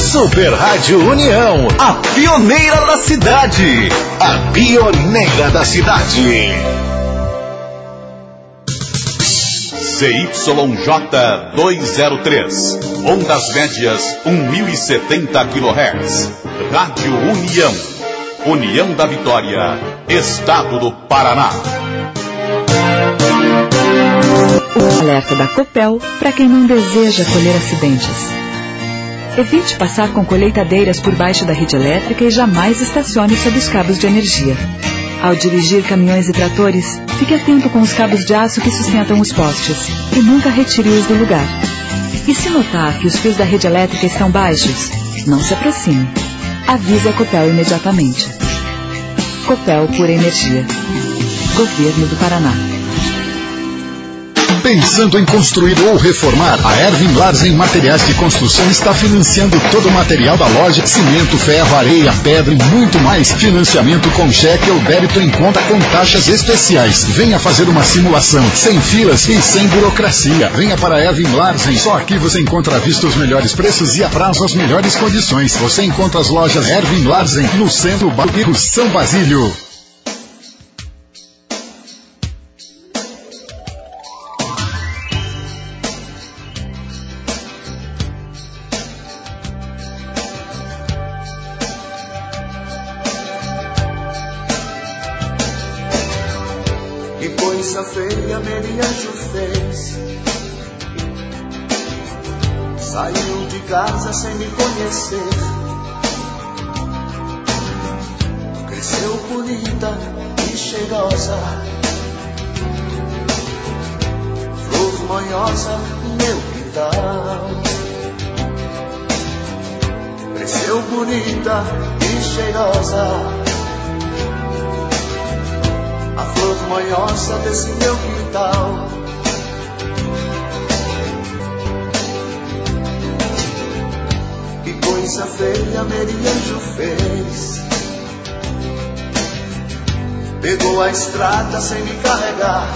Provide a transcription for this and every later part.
Super Rádio União, a pioneira da cidade. A pioneira da cidade. CYJ 203, ondas médias 1070 kHz. Rádio União, União da Vitória, Estado do Paraná. O alerta da Copel para quem não deseja colher acidentes. Evite passar com colheitadeiras por baixo da rede elétrica e jamais estacione sob os cabos de energia. Ao dirigir caminhões e tratores, fique atento com os cabos de aço que sustentam os postes e nunca retire-os do lugar. E se notar que os fios da rede elétrica estão baixos, não se aproxime. Avise a Copel imediatamente. Copel Pura Energia. Governo do Paraná. Pensando em construir ou reformar? A Erwin Larsen Materiais de Construção está financiando todo o material da loja: cimento, ferro, areia, pedra e muito mais. Financiamento com cheque ou débito em conta com taxas especiais. Venha fazer uma simulação, sem filas e sem burocracia. Venha para a Erwin Larsen. Só aqui você encontra à vista os melhores preços e a prazo as melhores condições. Você encontra as lojas Erwin Larsen no centro bairro São Basílio. Feia Merianjo fez. Saiu de casa sem me conhecer. Cresceu bonita e cheirosa, flor manhosa, meu quintal. Cresceu bonita e cheirosa, a flor manhosa desse meu quintal. Que coisa feia Merianjo fez. Pegou a estrada sem me carregar.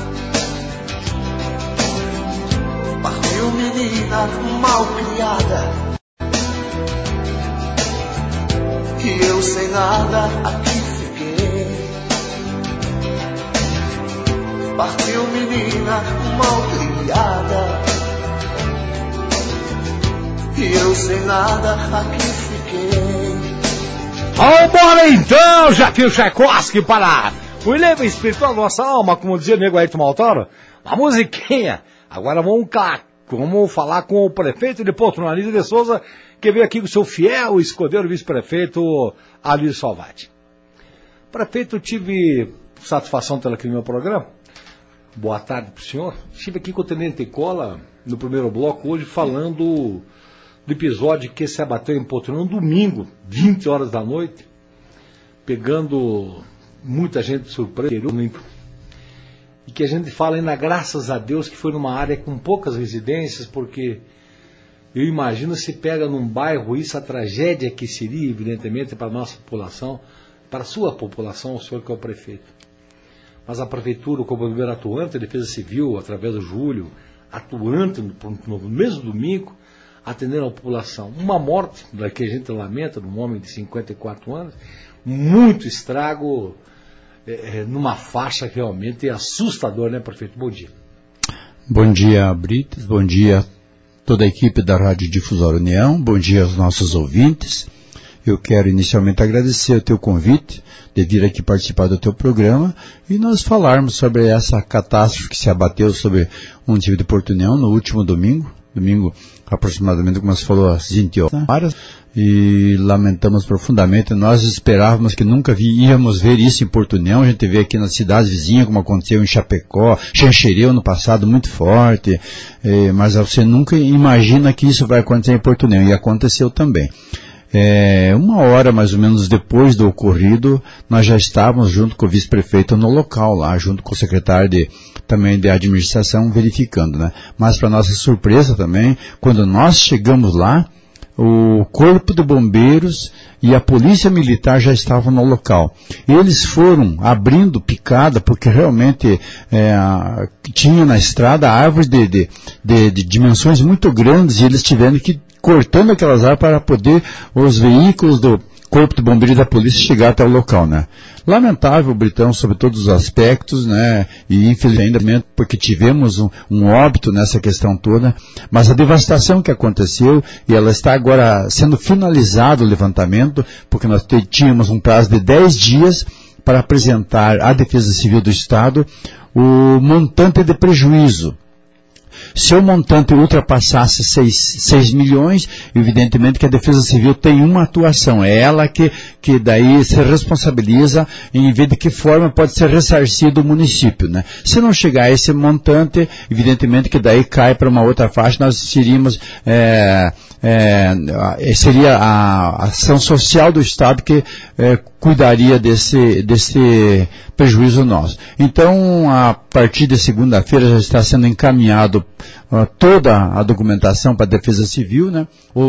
Partiu menina mal criada, que eu sem nada aqui fiquei. Partiu menina mal criada, e eu sem nada aqui fiquei. Vambora então, Jaquinho Tchaikovsky, para o eleva espiritual da nossa alma, como dizia o nego Ayrton Maltoro. Uma musiquinha. Agora vamos falar com o prefeito de Porto Nariz de Souza, que veio aqui com o seu fiel escudeiro vice-prefeito Alírio Salvati. Prefeito, tive satisfação de ter aqui no meu programa. Boa tarde para o senhor. Estive aqui com o Tenente Cola no primeiro bloco hoje falando do episódio que se abateu em Porto Nariz, um domingo, 20 horas da noite, pegando muita gente de surpresa. E que a gente fala ainda, graças a Deus, que foi numa área com poucas residências, porque eu imagino se pega num bairro isso, a tragédia que seria, evidentemente, para a nossa população, para a sua população, o senhor que é o prefeito. Mas a prefeitura, como primeiro atuante, a Defesa Civil, através do Júlio, atuante no mesmo domingo, atendendo a população. Uma morte, que a gente lamenta, de um homem de 54 anos, muito estrago, numa faixa realmente assustadora, né, prefeito? Bom dia. Bom dia, Brites, bom dia a toda a equipe da Rádio Difusora União, bom dia aos nossos ouvintes. Eu quero inicialmente agradecer o teu convite de vir aqui participar do teu programa e nós falarmos sobre essa catástrofe que se abateu sobre o município de Porto União no último domingo aproximadamente, como você falou, às 20 horas, e lamentamos profundamente. Nós esperávamos que nunca íamos ver isso em Porto União. A gente vê aqui nas cidades vizinhas, como aconteceu em Chapecó, Xanxerê no passado, muito forte, mas você nunca imagina que isso vai acontecer em Porto União, e aconteceu também. Uma hora mais ou menos depois do ocorrido, nós já estávamos junto com o vice-prefeito no local lá, junto com o secretário também de administração, verificando, né? Mas para nossa surpresa também, quando nós chegamos lá, o corpo de bombeiros e a polícia militar já estavam no local. Eles foram abrindo picada, porque realmente tinha na estrada árvores de dimensões muito grandes, e eles tiveram que cortando aquelas árvores para poder os veículos do Corpo de Bombeiro e da Polícia chegar até o local, né? Lamentável, Britão, sobre todos os aspectos, né? E infelizmente, porque tivemos um óbito nessa questão toda, mas a devastação que aconteceu, e ela está agora sendo finalizado o levantamento, porque nós tínhamos um prazo de 10 dias para apresentar à Defesa Civil do Estado o montante de prejuízo. Se o montante ultrapassasse 6 milhões, evidentemente que a Defesa Civil tem uma atuação. É ela que daí se responsabiliza em ver de que forma pode ser ressarcido o município, né? Se não chegar a esse montante, evidentemente que daí cai para uma outra faixa, nós seríamos, seria a ação social do Estado que cuidaria desse prejuízo nosso. Então, a partir de segunda-feira já está sendo encaminhado toda a documentação para a Defesa Civil, né?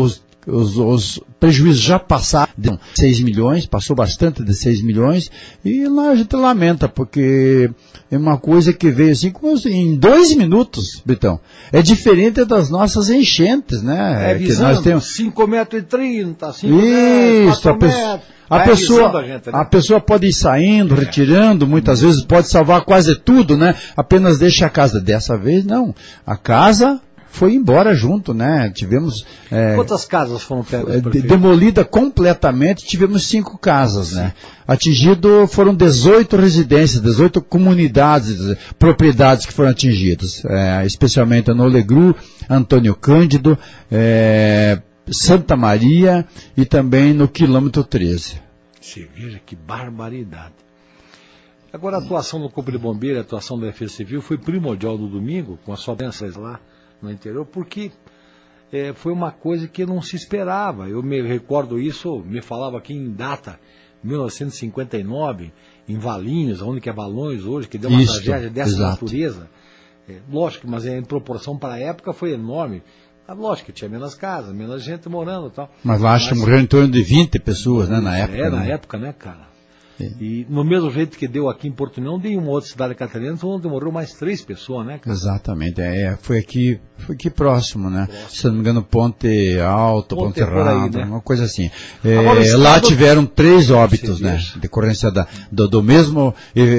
Os prejuízos já passaram de 6 milhões, passou bastante de 6 milhões, e lá a gente lamenta, porque é uma coisa que veio assim, em 2 minutos, Britão. É diferente das nossas enchentes, né? Que nós temos 5,30 metros, 5 metros, 4 metros. A pessoa pode ir saindo, retirando, muitas vezes pode salvar quase tudo, né? Apenas deixa a casa. Dessa vez, não. A casa foi embora junto, né? Tivemos... Quantas casas foram pegas? Demolida completamente, tivemos 5 casas, né? Atingido foram 18 residências, 18 comunidades, propriedades que foram atingidas. Especialmente no Olegru, Antônio Cândido, Santa Maria e também no quilômetro 13. Você veja que barbaridade. Agora a atuação do Corpo de Bombeiro, a atuação da Defesa Civil foi primordial no domingo, com as sobranças lá no interior, porque foi uma coisa que não se esperava. Eu me recordo isso, me falava aqui em data, 1959, em Valinhos, onde que é Valões hoje, que deu uma tragédia dessa natureza. Lógico, mas em proporção para a época foi enorme. Lógico que tinha menos casas, menos gente morando e tal. Mas lá acho que morreram em torno de 20 pessoas, né, na época. Na época, né, cara? E no mesmo jeito que deu aqui em Porto União, deu em uma outra cidade catarinense, onde morreu mais 3 pessoas, né, cara? Exatamente, foi aqui próximo, né? Se não me engano, Ponte Alto, Ponte Errado, né? Uma coisa assim. Lá tiveram 3 óbitos, né? Decorrência do mesmo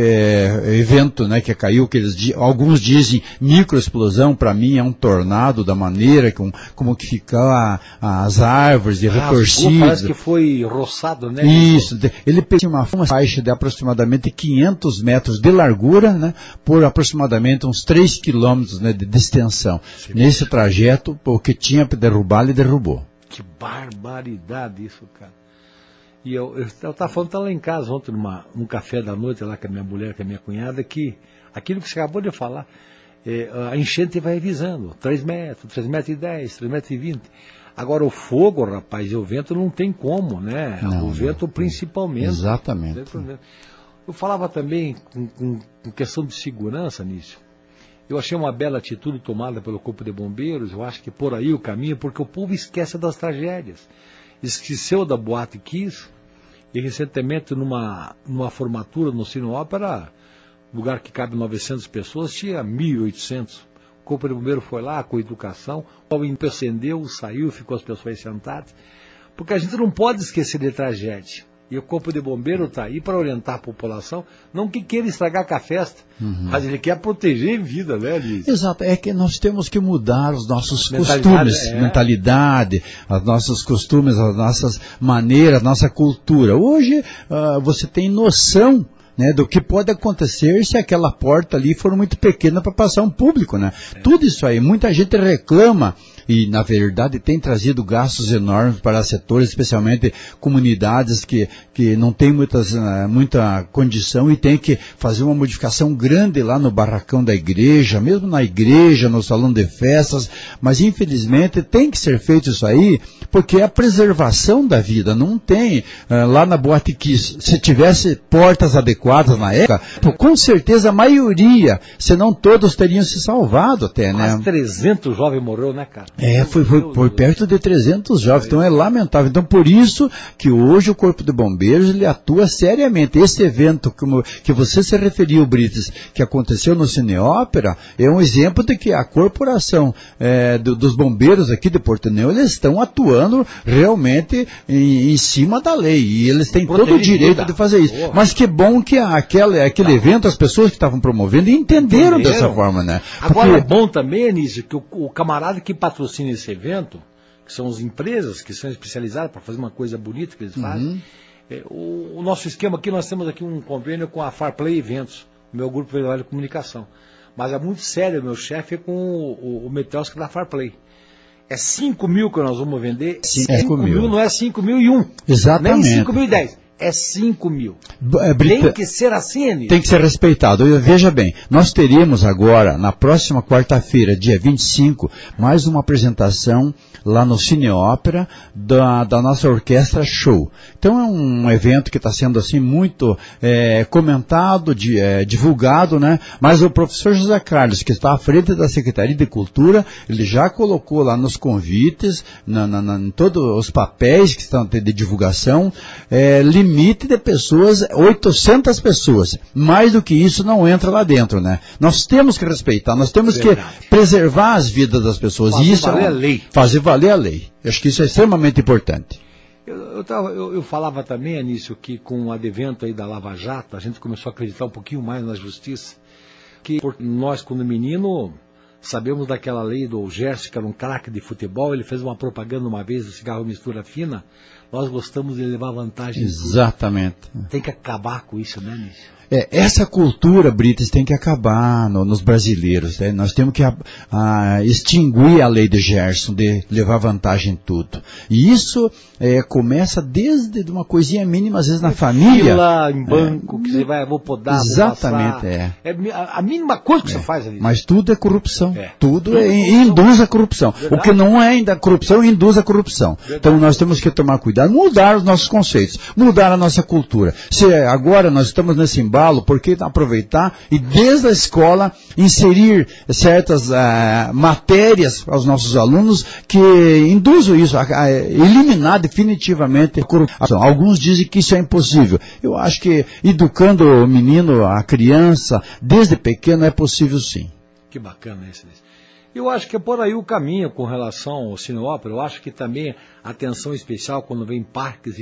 evento, né, que caiu, que alguns dizem microexplosão, para mim é um tornado, da maneira como que ficam as árvores retorcidas. Parece que foi roçado, né? Isso, ele pegou uma faixa de aproximadamente 500 metros de largura, né, por aproximadamente uns 3 quilômetros, né, de extensão. Sim. Nesse trajeto, o que tinha para derrubar, ele derrubou. Que barbaridade isso, cara. E eu estava falando, lá em casa ontem, num café da noite, lá com a minha mulher, com a minha cunhada, que aquilo que você acabou de falar, a enchente vai avisando, 3 metros, 3 metros e 10, 3 metros e 20. Agora o fogo, rapaz, e o vento não tem como, né? O vento principalmente. Exatamente. Eu falava também com questão de segurança nisso. Eu achei uma bela atitude tomada pelo Corpo de Bombeiros, eu acho que por aí o caminho, porque o povo esquece das tragédias. Esqueceu da Boate Kiss, e recentemente numa formatura no Cine Ópera, lugar que cabe 900 pessoas, tinha 1.800. O Corpo de Bombeiro foi lá com educação, o acendeu, saiu, ficou as pessoas sentadas, porque a gente não pode esquecer de tragédia. E o Corpo de Bombeiro está aí para orientar a população, não que queira estragar com a festa, mas ele quer proteger a vida, né, Liz? Exato, é que nós temos que mudar os nossos costumes, mentalidade, os nossos costumes, as nossas maneiras, a nossa cultura. Hoje você tem noção, né, do que pode acontecer se aquela porta ali for muito pequena para passar um público, né? Tudo isso aí, muita gente reclama e, na verdade, tem trazido gastos enormes para setores, especialmente comunidades que não têm muita condição e tem que fazer uma modificação grande lá no barracão da igreja, mesmo na igreja, no salão de festas, mas, infelizmente, tem que ser feito isso aí, porque é a preservação da vida. Não tem lá na Boate Kiss, se tivesse portas adequadas na época, com certeza a maioria, se não todos, teriam se salvado até, né? Mas 300 jovens morreu, né, cara? Foi perto de 300 jovens, então é lamentável. Então por isso que hoje o Corpo de Bombeiros ele atua seriamente. Esse evento que você se referiu, Brites, que aconteceu no Cineópera, é um exemplo de que a corporação dos bombeiros aqui de Portunhol, eles estão atuando realmente em cima da lei, e eles têm todo o direito de fazer isso. Mas que bom que aquele evento, as pessoas que estavam promovendo entenderam dessa forma, né? Agora é bom também, Anísio, que o camarada que patrocina esse evento, que são as empresas que são especializadas para fazer uma coisa bonita que eles fazem, o nosso esquema aqui, nós temos aqui um convênio com a Farplay Eventos, o meu grupo de comunicação. Mas é muito sério, meu chefe é com o Metelski da Farplay. É 5 mil que nós vamos vender. 5 mil não é 5.001. Exatamente. Nem 5.010. É 5 mil. Tem que ser assim, Anísio. Tem que ser respeitado. Veja bem, nós teríamos agora, na próxima quarta-feira, dia 25, mais uma apresentação lá no Cineópera da nossa Orquestra Show. Então é um evento que está sendo assim muito comentado, divulgado, né? Mas o professor José Carlos, que está à frente da Secretaria de Cultura, ele já colocou lá nos convites, em todos os papéis que estão de divulgação, limite de pessoas, 800 pessoas. Mais do que isso não entra lá dentro, né? Nós temos que respeitar, nós temos que preservar as vidas das pessoas. Fazer isso valer a lei. Fazer valer a lei. Eu acho que isso é extremamente importante. Eu falava também, Anísio, que com o advento aí da Lava Jato, a gente começou a acreditar um pouquinho mais na justiça, que nós, quando menino, sabemos daquela lei do Gerson, que era um craque de futebol, ele fez uma propaganda uma vez do cigarro mistura fina. Nós gostamos de levar vantagem. Exatamente. Tem que acabar com isso, né, Anísio? Essa cultura, Brites, tem que acabar nos brasileiros. Né? Nós temos que extinguir a lei de Gerson, de levar vantagem em tudo. E isso começa desde uma coisinha mínima, às vezes na família. Fila em banco, que você vou podar, exatamente, vou a mínima coisa que você faz ali. Mas tudo é corrupção. Tudo induz a corrupção. Verdade. O que não é ainda corrupção, induz a corrupção. Verdade. Então nós temos que tomar cuidado, mudar os nossos conceitos, mudar a nossa cultura. Se agora nós estamos nesse embalo, por que aproveitar e desde a escola inserir certas matérias aos nossos alunos que induzam isso, a eliminar definitivamente a corrupção. Alguns dizem que isso é impossível. Eu acho que educando o menino, a criança, desde pequeno é possível sim. Que bacana isso. Eu acho que é por aí o caminho com relação ao Cineópera. Eu acho que também atenção especial quando vem parques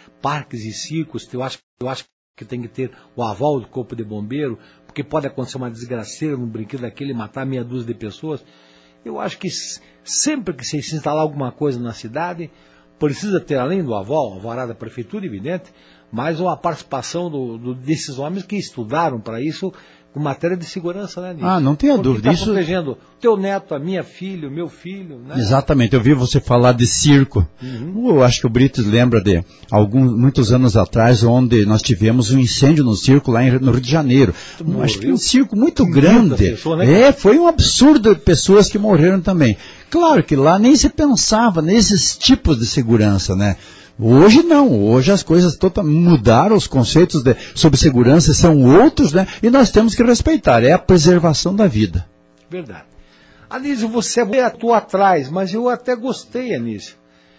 e circos. Eu acho que tem que ter o aval do Corpo de Bombeiro, porque pode acontecer uma desgraceira num brinquedo daquele e matar meia dúzia de pessoas. Eu acho que sempre que se instalar alguma coisa na cidade, precisa ter, além do aval, alvará da prefeitura, evidente, mas uma participação desses homens que estudaram para isso, com matéria de segurança, né, Nilson? Não tenha dúvida. Está protegendo teu neto, a minha filha, o meu filho, né? Exatamente, eu vi você falar de circo. Eu acho que o Brites lembra de muitos anos atrás, onde nós tivemos um incêndio no circo lá no Rio de Janeiro. Acho que um circo muito grande. Pessoa, né, foi um absurdo de pessoas que morreram também. Claro que lá nem se pensava nesses tipos de segurança, né? Hoje não, hoje as coisas mudaram, os conceitos sobre segurança são outros, né? E nós temos que respeitar, é a preservação da vida. Verdade. Anísio, você atua atrás, mas eu até gostei, Anísio,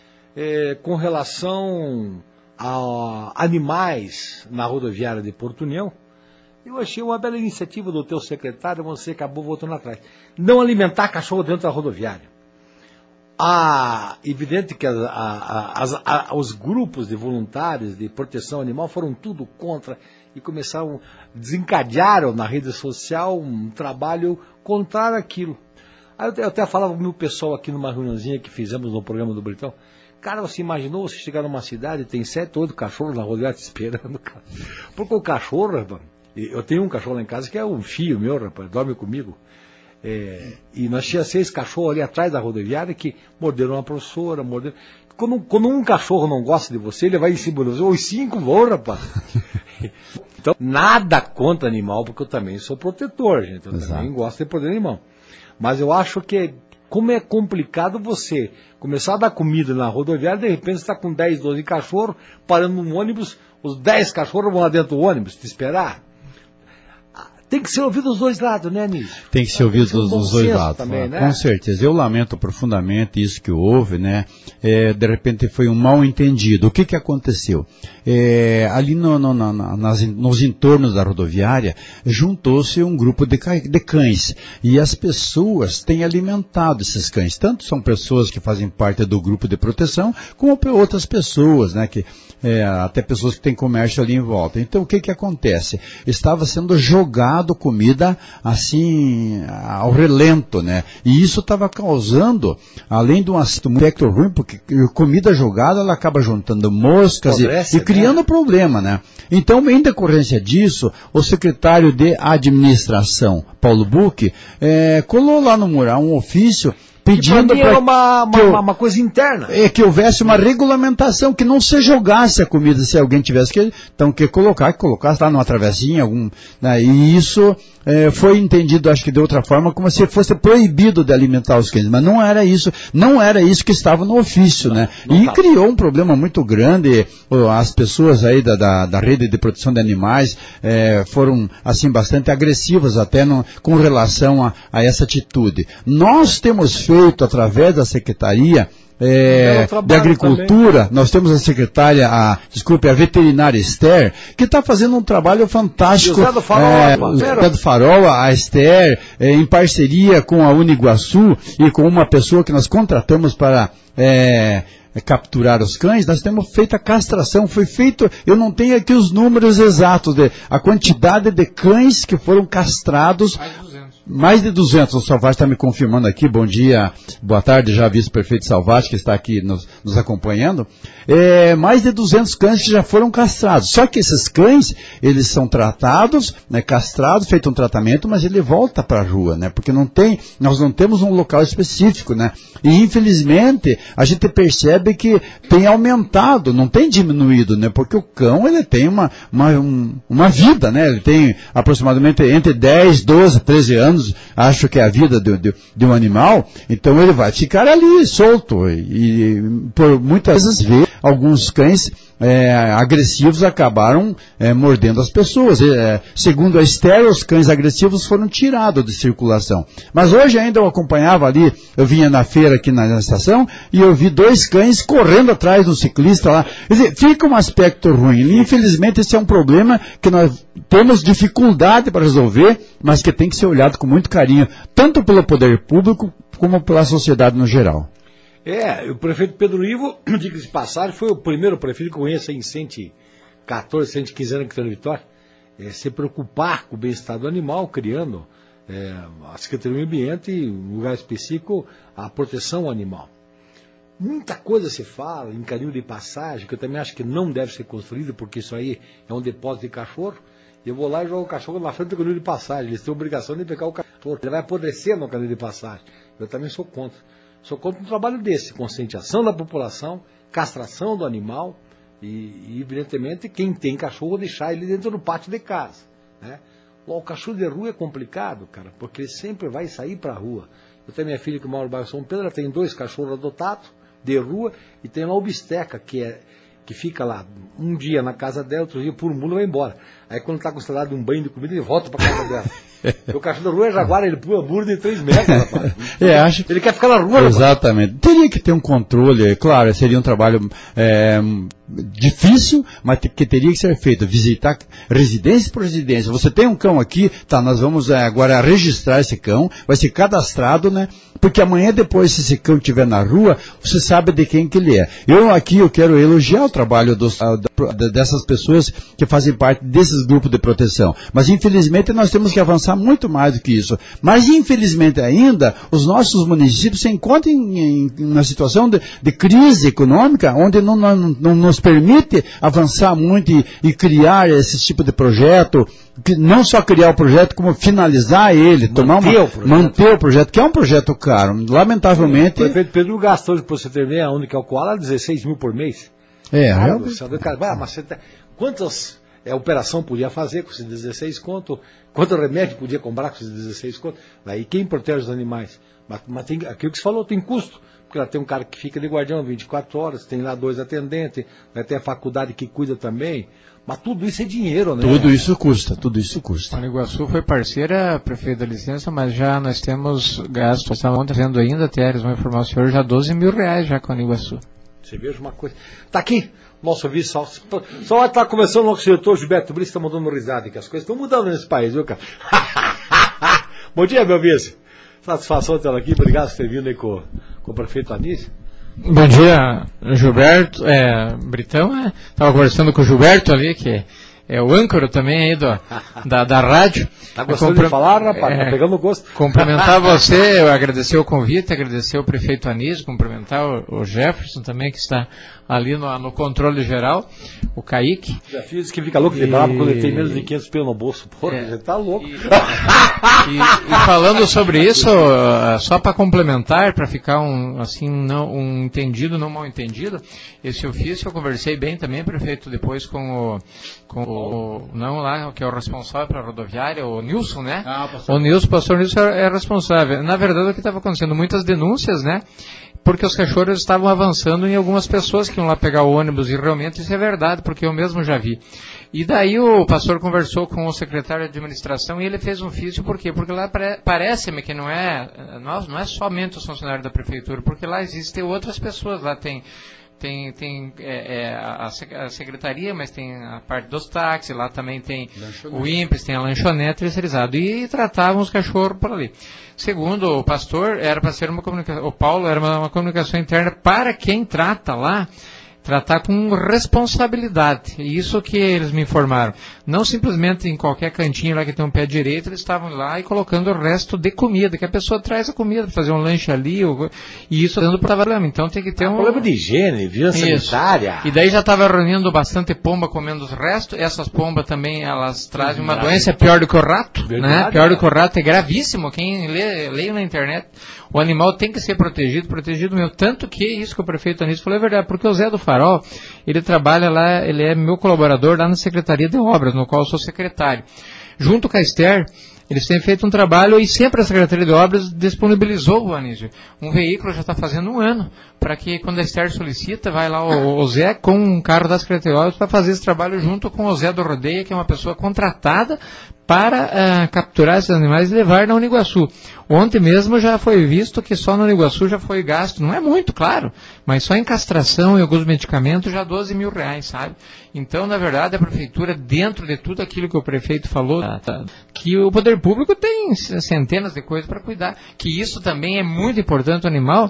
com relação a animais na rodoviária de Portunhol. Eu achei uma bela iniciativa do teu secretário, você acabou voltando atrás. Não alimentar cachorro dentro da rodoviária. Evidente que os grupos de voluntários de proteção animal foram tudo contra e desencadearam na rede social um trabalho contrário àquilo. Aí eu até falava com o pessoal aqui numa reuniãozinha que fizemos no programa do Britão. Cara, você imaginou você chegar numa cidade e tem 7 ou 8 cachorros na rodoviária te esperando, cara? Porque o cachorro, rapaz, eu tenho um cachorro lá em casa que é um filho meu, rapaz, dorme comigo. E nós tínhamos 6 cachorros ali atrás da rodoviária que morderam uma professora, Quando um cachorro não gosta de você, ele vai em cima de você, os 5 vão, rapaz. Então, nada contra animal, porque eu também sou protetor, gente. Eu também gosto de proteger animal. Mas eu acho que como é complicado você começar a dar comida na rodoviária, de repente você está com 10, 12 cachorros, parando num ônibus, os 10 cachorros vão lá dentro do ônibus te esperar. Tem que ser ouvido dos dois lados, né, Nício? Tem que ser ouvido dos dois lados, também, né? Com certeza. Eu lamento profundamente isso que houve, né? De repente foi um mal entendido. O que aconteceu? Ali nos entornos da rodoviária, juntou-se um grupo de cães. E as pessoas têm alimentado esses cães. Tanto são pessoas que fazem parte do grupo de proteção, como outras pessoas, né? Até pessoas que têm comércio ali em volta. Então, o que acontece? Estava sendo jogado comida assim ao relento, né? E isso estava causando, além de um aspecto ruim, porque comida jogada ela acaba juntando moscas e criando problema, né? Então, em decorrência disso, o secretário de administração, Paulo Buch, colou lá no mural um ofício pedindo para uma coisa interna. Que houvesse uma regulamentação, que não se jogasse a comida se alguém tivesse que colocasse lá numa travessinha, né, e isso foi entendido, acho que de outra forma, como se fosse proibido de alimentar os cães, mas não era isso que estava no ofício, né? E criou um problema muito grande. As pessoas aí da rede de proteção de animais foram assim bastante agressivas até com relação a essa atitude. Nós temos feito através da Secretaria de Agricultura, também. Nós temos a secretária, a veterinária Esther, que está fazendo um trabalho fantástico. O Zé do Farol, a Esther, em parceria com a Uniguaçu e com uma pessoa que nós contratamos para capturar os cães, nós temos feito a castração, foi feito, eu não tenho aqui os números exatos, a quantidade de cães que foram castrados. Mais de 200, o Salvati está me confirmando aqui, bom dia, boa tarde, já vice-prefeito Salvati, que está aqui nos acompanhando, mais de 200 cães que já foram castrados, só que esses cães, eles são tratados, né, castrados, feito um tratamento, mas ele volta para a rua, né, porque nós não temos um local específico, né, e infelizmente, a gente percebe que tem aumentado, não tem diminuído, né, porque o cão, ele tem uma vida, né, ele tem aproximadamente entre 10, 12, 13 anos, acho que é a vida de um animal, então ele vai ficar ali solto e por muitas vezes alguns cães agressivos acabaram mordendo as pessoas. Segundo a Esther, os cães agressivos foram tirados de circulação. Mas hoje ainda eu acompanhava ali, eu vinha na feira aqui na estação e eu vi 2 cães correndo atrás do ciclista lá. Quer dizer, fica um aspecto ruim. E, infelizmente esse é um problema que nós temos dificuldade para resolver, mas que tem que ser olhado com muito carinho, tanto pelo poder público como pela sociedade no geral. O prefeito Pedro Ivo, diga-se de passagem, foi o primeiro prefeito que eu conheço em 114, 115 anos que está na Vitória, se preocupar com o bem-estar do animal, criando a Secretaria do Meio Ambiente e, em lugar específico, a proteção ao animal. Muita coisa se fala em canil de passagem, que eu também acho que não deve ser construído, porque isso aí é um depósito de cachorro. Eu vou lá e jogo o cachorro na frente do canil de passagem. Eles têm a obrigação de pegar o cachorro. Ele vai apodrecer no canil de passagem. Eu também sou contra. Sou contra um trabalho desse, conscientização da população, castração do animal e evidentemente, quem tem cachorro, deixar ele dentro do pátio de casa, né? O cachorro de rua é complicado, cara, porque ele sempre vai sair para a rua. Eu tenho minha filha que mora no bairro São Pedro, ela tem 2 cachorros adotados de rua e tem lá o Bisteca, que fica lá um dia na casa dela, outro dia por mundo vai embora. Aí quando está com saudade de um banho de comida, ele volta para casa dela. O cachorro da rua é jaguar, ele pula muro de 3 metros, rapaz. Ele quer ficar na rua. Exatamente. Rapaz. Teria que ter um controle, claro, seria um trabalho difícil, mas que teria que ser feito. Visitar residência por residência. Você tem um cão aqui, tá, nós vamos agora registrar esse cão, vai ser cadastrado, né? Porque amanhã depois, se esse cão estiver na rua, você sabe de quem que ele é. Eu quero elogiar o trabalho dessas pessoas que fazem parte desses grupos de proteção. Mas infelizmente nós temos que avançar muito mais do que isso. Mas infelizmente ainda, os nossos municípios se encontram em uma situação de crise econômica, onde não nos permite avançar muito e criar esse tipo de projeto, não só criar o projeto, como finalizar ele, manter o projeto, que é um projeto caro. Lamentavelmente... O prefeito Pedro gastou, para você ter ideia, a única Alcoala, 16 mil por mês. Realmente. Mas quantos A operação podia fazer com esses 16 conto, quanto remédio podia comprar com esses 16 conto. Aí quem protege os animais? Mas tem, aquilo que você falou, tem custo. Porque lá tem um cara que fica de guardião 24 horas, tem lá 2 atendentes, tem a faculdade que cuida também. Mas tudo isso é dinheiro, né? Tudo isso custa. A Niguaçu foi parceira, prefeito da licença, mas já nós temos gasto, estamos vendo ainda, Teres, vou informar o senhor, já 12 mil reais já com a Niguaçu. Você veja uma coisa. Tá aqui, nosso vice, só está começando o nosso diretor Gilberto Brice, está mandando risada, que as coisas estão mudando nesse país, viu, cara? Bom dia, meu vice. Satisfação tê-lo aqui, obrigado por ter vindo aí com o prefeito Anísio. Bom dia, Gilberto, Britão, estava conversando com o Gilberto ali, que é o âncora também aí da rádio. Tá gostando de falar, rapaz? Tá pegando gosto. Cumprimentar você, agradecer o convite, agradecer o prefeito Anísio, cumprimentar o Jefferson também, que está ali no controle geral, o Kaique. Já fiz que fica louco de bravo quando ele tem menos de 500 pelo no bolso. Porra, você tá louco. E falando sobre isso, só para complementar, para ficar um entendido, não mal entendido, esse ofício eu conversei bem também, prefeito, depois com o que é o responsável pela rodoviária, o Nilson, né? O pastor Nilson é responsável. Na verdade, o que estava acontecendo, muitas denúncias, né? Porque os cachorros estavam avançando em algumas pessoas que iam lá pegar o ônibus, e realmente isso é verdade, porque eu mesmo já vi. E daí o pastor conversou com o secretário de administração e ele fez um ofício, por quê? Porque lá parece-me que não é somente os funcionários da prefeitura, porque lá existem outras pessoas, lá tem a secretaria, mas tem a parte dos táxis, lá também tem o INPES, tem a lanchonete terceirizado, e tratavam os cachorros por ali. Segundo o pastor, era para ser uma comunicação, o Paulo, era uma comunicação interna para quem trata lá, tratar com responsabilidade. Isso que eles me informaram. Não simplesmente em qualquer cantinho lá que tem um pé direito, eles estavam lá e colocando o resto de comida, que a pessoa traz a comida para fazer um lanche ali, e isso dando para problema. Então tem que ter um problema de higiene, vigilância sanitária. E daí já estava reunindo bastante pomba comendo os restos. Essas pombas também, elas trazem uma doença pior do que o rato, né? Pior do que o rato, é gravíssimo. Quem lê na internet, o animal tem que ser protegido mesmo. Tanto que isso que o prefeito Anísio falou é verdade, porque o Zé do Farol, ele trabalha lá, ele é meu colaborador lá na Secretaria de Obras, no qual eu sou secretário. Junto com a Esther, eles têm feito um trabalho, e sempre a Secretaria de Obras disponibilizou, Anísio, um veículo, já está fazendo um ano, para que quando a Esther solicita, vai lá o Zé com um carro da Secretaria de Obras para fazer esse trabalho junto com o Zé do Rodeia, que é uma pessoa contratada para capturar esses animais e levar na Uniguaçu. Ontem mesmo já foi visto que só na Uniguaçu já foi gasto, não é muito, claro, mas só em castração e alguns medicamentos já 12 mil reais, sabe? Então, na verdade, a prefeitura, dentro de tudo aquilo que o prefeito falou, que o poder público tem centenas de coisas para cuidar, que isso também é muito importante, o animal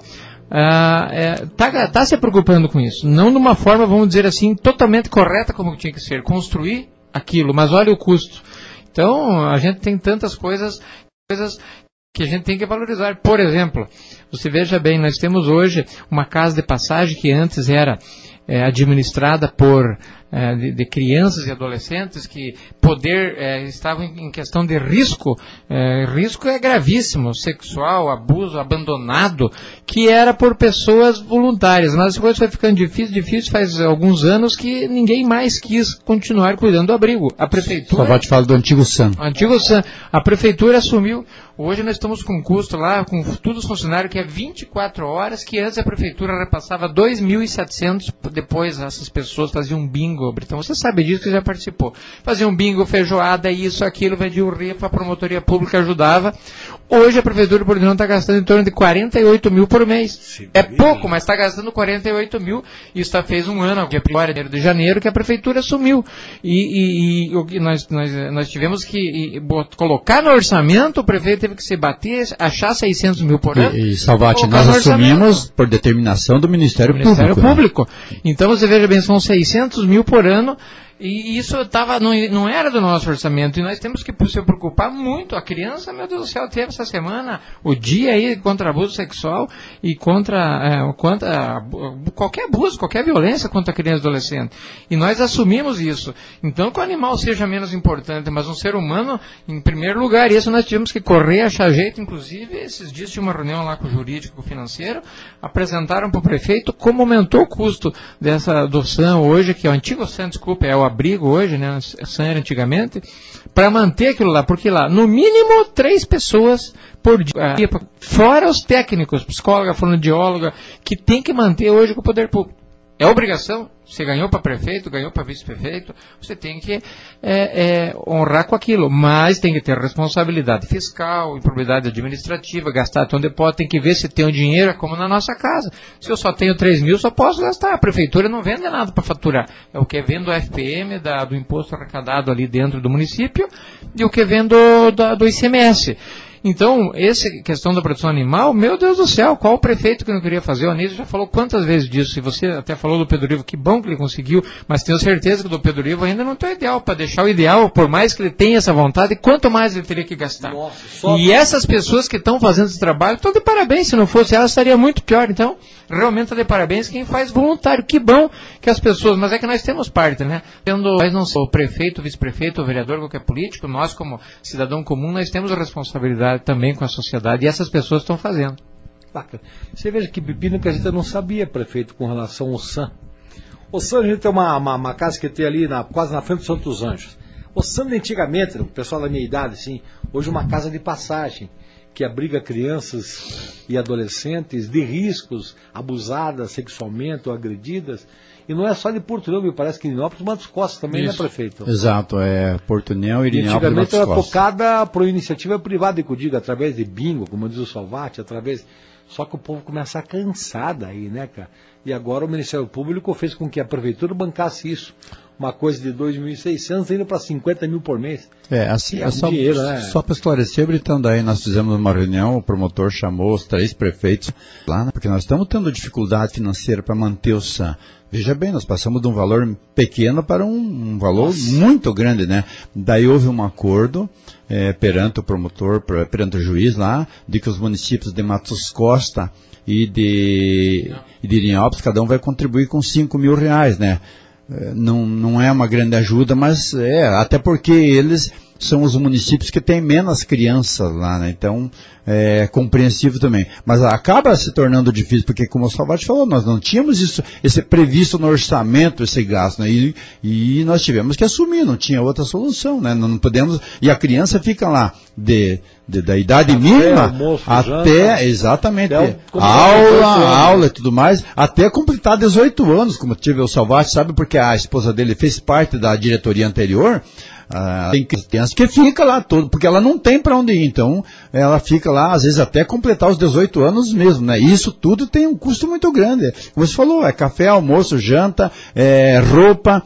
está se preocupando com isso, não de uma forma, vamos dizer assim, totalmente correta como tinha que ser, construir aquilo, mas olha o custo. Então, a gente tem tantas coisas que a gente tem que valorizar. Por exemplo, você veja bem, nós temos hoje uma casa de passagem que antes era administrada por de crianças e adolescentes que estavam em questão de risco. Risco é gravíssimo, sexual, abuso, abandonado, que era por pessoas voluntárias. Mas as coisas foi ficando difícil, faz alguns anos que ninguém mais quis continuar cuidando do abrigo. A prefeitura... Só vai te falar do Antigo San. A prefeitura assumiu. Hoje nós estamos com um custo lá, com todos os funcionários, que é 24 horas, que antes a prefeitura repassava 2.700, depois essas pessoas faziam um bingo. Então você sabe disso, que já participou. Fazia um bingo, feijoada, isso, aquilo, vendia o rifa, a promotoria pública ajudava. Hoje a prefeitura de Porto está gastando em torno de 48 mil por mês. Sim, é pouco, mas está gastando 48 mil. Isso fez um ano, dia 1º de janeiro, que a prefeitura assumiu. E nós tivemos que colocar no orçamento, o prefeito teve que se bater, achar 600 mil por ano. E Salvati, nós assumimos por determinação do Ministério Público. Né? Então você veja bem, são 600 mil por ano. E isso não era do nosso orçamento, e nós temos que se preocupar muito. A criança, meu Deus do céu, teve essa semana o dia aí contra abuso sexual e contra qualquer abuso, qualquer violência contra a criança e adolescente. E nós assumimos isso. Então que o animal seja menos importante, mas um ser humano em primeiro lugar. E isso nós tivemos que correr, achar jeito. Inclusive, esses dias tinha uma reunião lá com o jurídico e com o financeiro, apresentaram para o prefeito como aumentou o custo dessa adoção hoje, que é o Antigo San, desculpa, é o o abrigo hoje, né, SAM era antigamente, para manter aquilo lá, porque lá, no mínimo 3 pessoas por dia, fora os técnicos, psicóloga, fonoaudióloga, que tem que manter hoje com o poder público. É obrigação, você ganhou para prefeito, ganhou para vice-prefeito, você tem que honrar com aquilo, mas tem que ter responsabilidade fiscal, improbidade administrativa, gastar até onde pode, tem que ver se tem o dinheiro, é como na nossa casa. Se eu só tenho 3 mil, só posso gastar, a prefeitura não vende nada para faturar, é o que vem do FPM, do imposto arrecadado ali dentro do município, e o que vem do ICMS. Então, essa questão da produção animal, meu Deus do céu, qual o prefeito que não queria fazer? O Anísio já falou quantas vezes disso, e você até falou do Pedro Ivo, que bom que ele conseguiu, mas tenho certeza que o do Pedro Ivo ainda não está ideal, para deixar o ideal, por mais que ele tenha essa vontade, quanto mais ele teria que gastar. Nossa, e essas pessoas que estão fazendo esse trabalho, estão de parabéns, se não fosse ela, estaria muito pior. Então, realmente está de parabéns quem faz voluntário, que bom que as pessoas, mas é que nós temos parte, né? Nós não somos o prefeito, o vice-prefeito, o vereador, qualquer político, nós como cidadão comum, nós temos a responsabilidade também com a sociedade, e essas pessoas estão fazendo. Bacana. Você veja que pepino que a gente não sabia, prefeito, com relação ao SAM. O SAM, a gente tem uma casa que tem ali quase na frente do Santos Anjos. O SAM antigamente, o pessoal da minha idade, assim, hoje uma casa de passagem, que abriga crianças e adolescentes de riscos, abusadas sexualmente ou agredidas. E não é só de Porto União, me parece que Irinópolis, Matos Costa também, isso, né, prefeito? Exato, Porto União, Irinópolis, antigamente Matos era Costa. tocada por iniciativa privada, que eu digo, através de bingo, como diz o Salvati, só que o povo começa a cansar daí, né, cara? E agora o Ministério Público fez com que a Prefeitura bancasse isso. Uma coisa de 2.600 indo para 50 mil por mês. Dinheiro, né? Só para esclarecer, Britão, daí nós fizemos uma reunião, o promotor chamou os 3 prefeitos lá, né, porque nós estamos tendo dificuldade financeira para manter o SAM. Veja bem, nós passamos de um valor pequeno para um valor muito grande, né? Daí houve um acordo perante o promotor, perante o juiz lá, de que os municípios de Matos Costa e de Irinópolis, cada um vai contribuir com R$5 mil, né? Não é uma grande ajuda, mas até porque eles são os municípios que têm menos crianças lá, né? Então é compreensível também. Mas acaba se tornando difícil, porque como o Salvati falou, nós não tínhamos esse previsto no orçamento, esse gasto, né? E nós tivemos que assumir, não tinha outra solução, né? Não podemos, e a criança fica lá da idade mínima até exatamente, aula e tudo mais, até completar 18 anos, como tive o Salvati, sabe, porque a esposa dele fez parte da diretoria anterior. Tem criança que fica lá todo, porque ela não tem para onde ir, então ela fica lá, às vezes até completar os 18 anos mesmo, né? E isso tudo tem um custo muito grande. Como você falou, café, almoço, janta, roupa,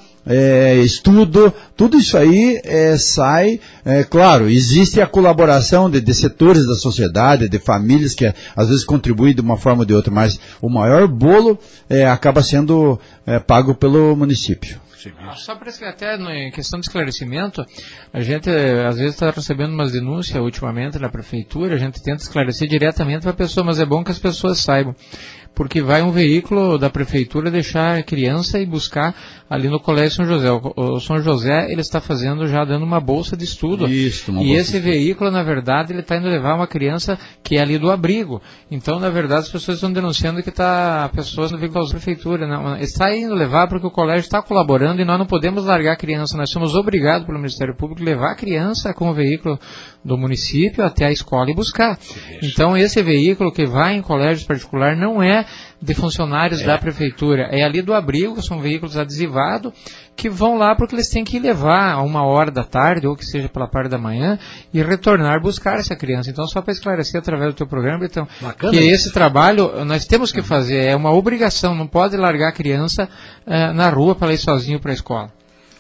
estudo, tudo isso aí sai, claro, existe a colaboração de setores da sociedade, de famílias que às vezes contribuem de uma forma ou de outra, mas o maior bolo acaba sendo pago pelo município. Só para até em questão de esclarecimento, a gente às vezes está recebendo umas denúncias ultimamente na prefeitura, a gente tenta esclarecer diretamente para a pessoa, mas é bom que as pessoas saibam, porque vai um veículo da prefeitura deixar a criança e buscar ali no Colégio São José. O São José, ele está fazendo já dando uma bolsa de estudo. Isso, e esse veículo, na verdade, ele está indo levar uma criança que é ali do abrigo. Então, na verdade, as pessoas estão denunciando que a pessoa no veículo da prefeitura. Não, está indo levar porque o colégio está colaborando e nós não podemos largar a criança. Nós somos obrigados pelo Ministério Público a levar a criança com o veículo do município até a escola e buscar. Então, esse veículo que vai em colégios particular não é de funcionários da prefeitura, é ali do abrigo, são veículos adesivados que vão lá porque eles têm que levar a 1h da tarde, ou que seja pela parte da manhã, e retornar buscar essa criança. Então, só para esclarecer através do teu programa, então, que esse trabalho nós temos que fazer, é uma obrigação, não pode largar a criança na rua para ir sozinho para a escola.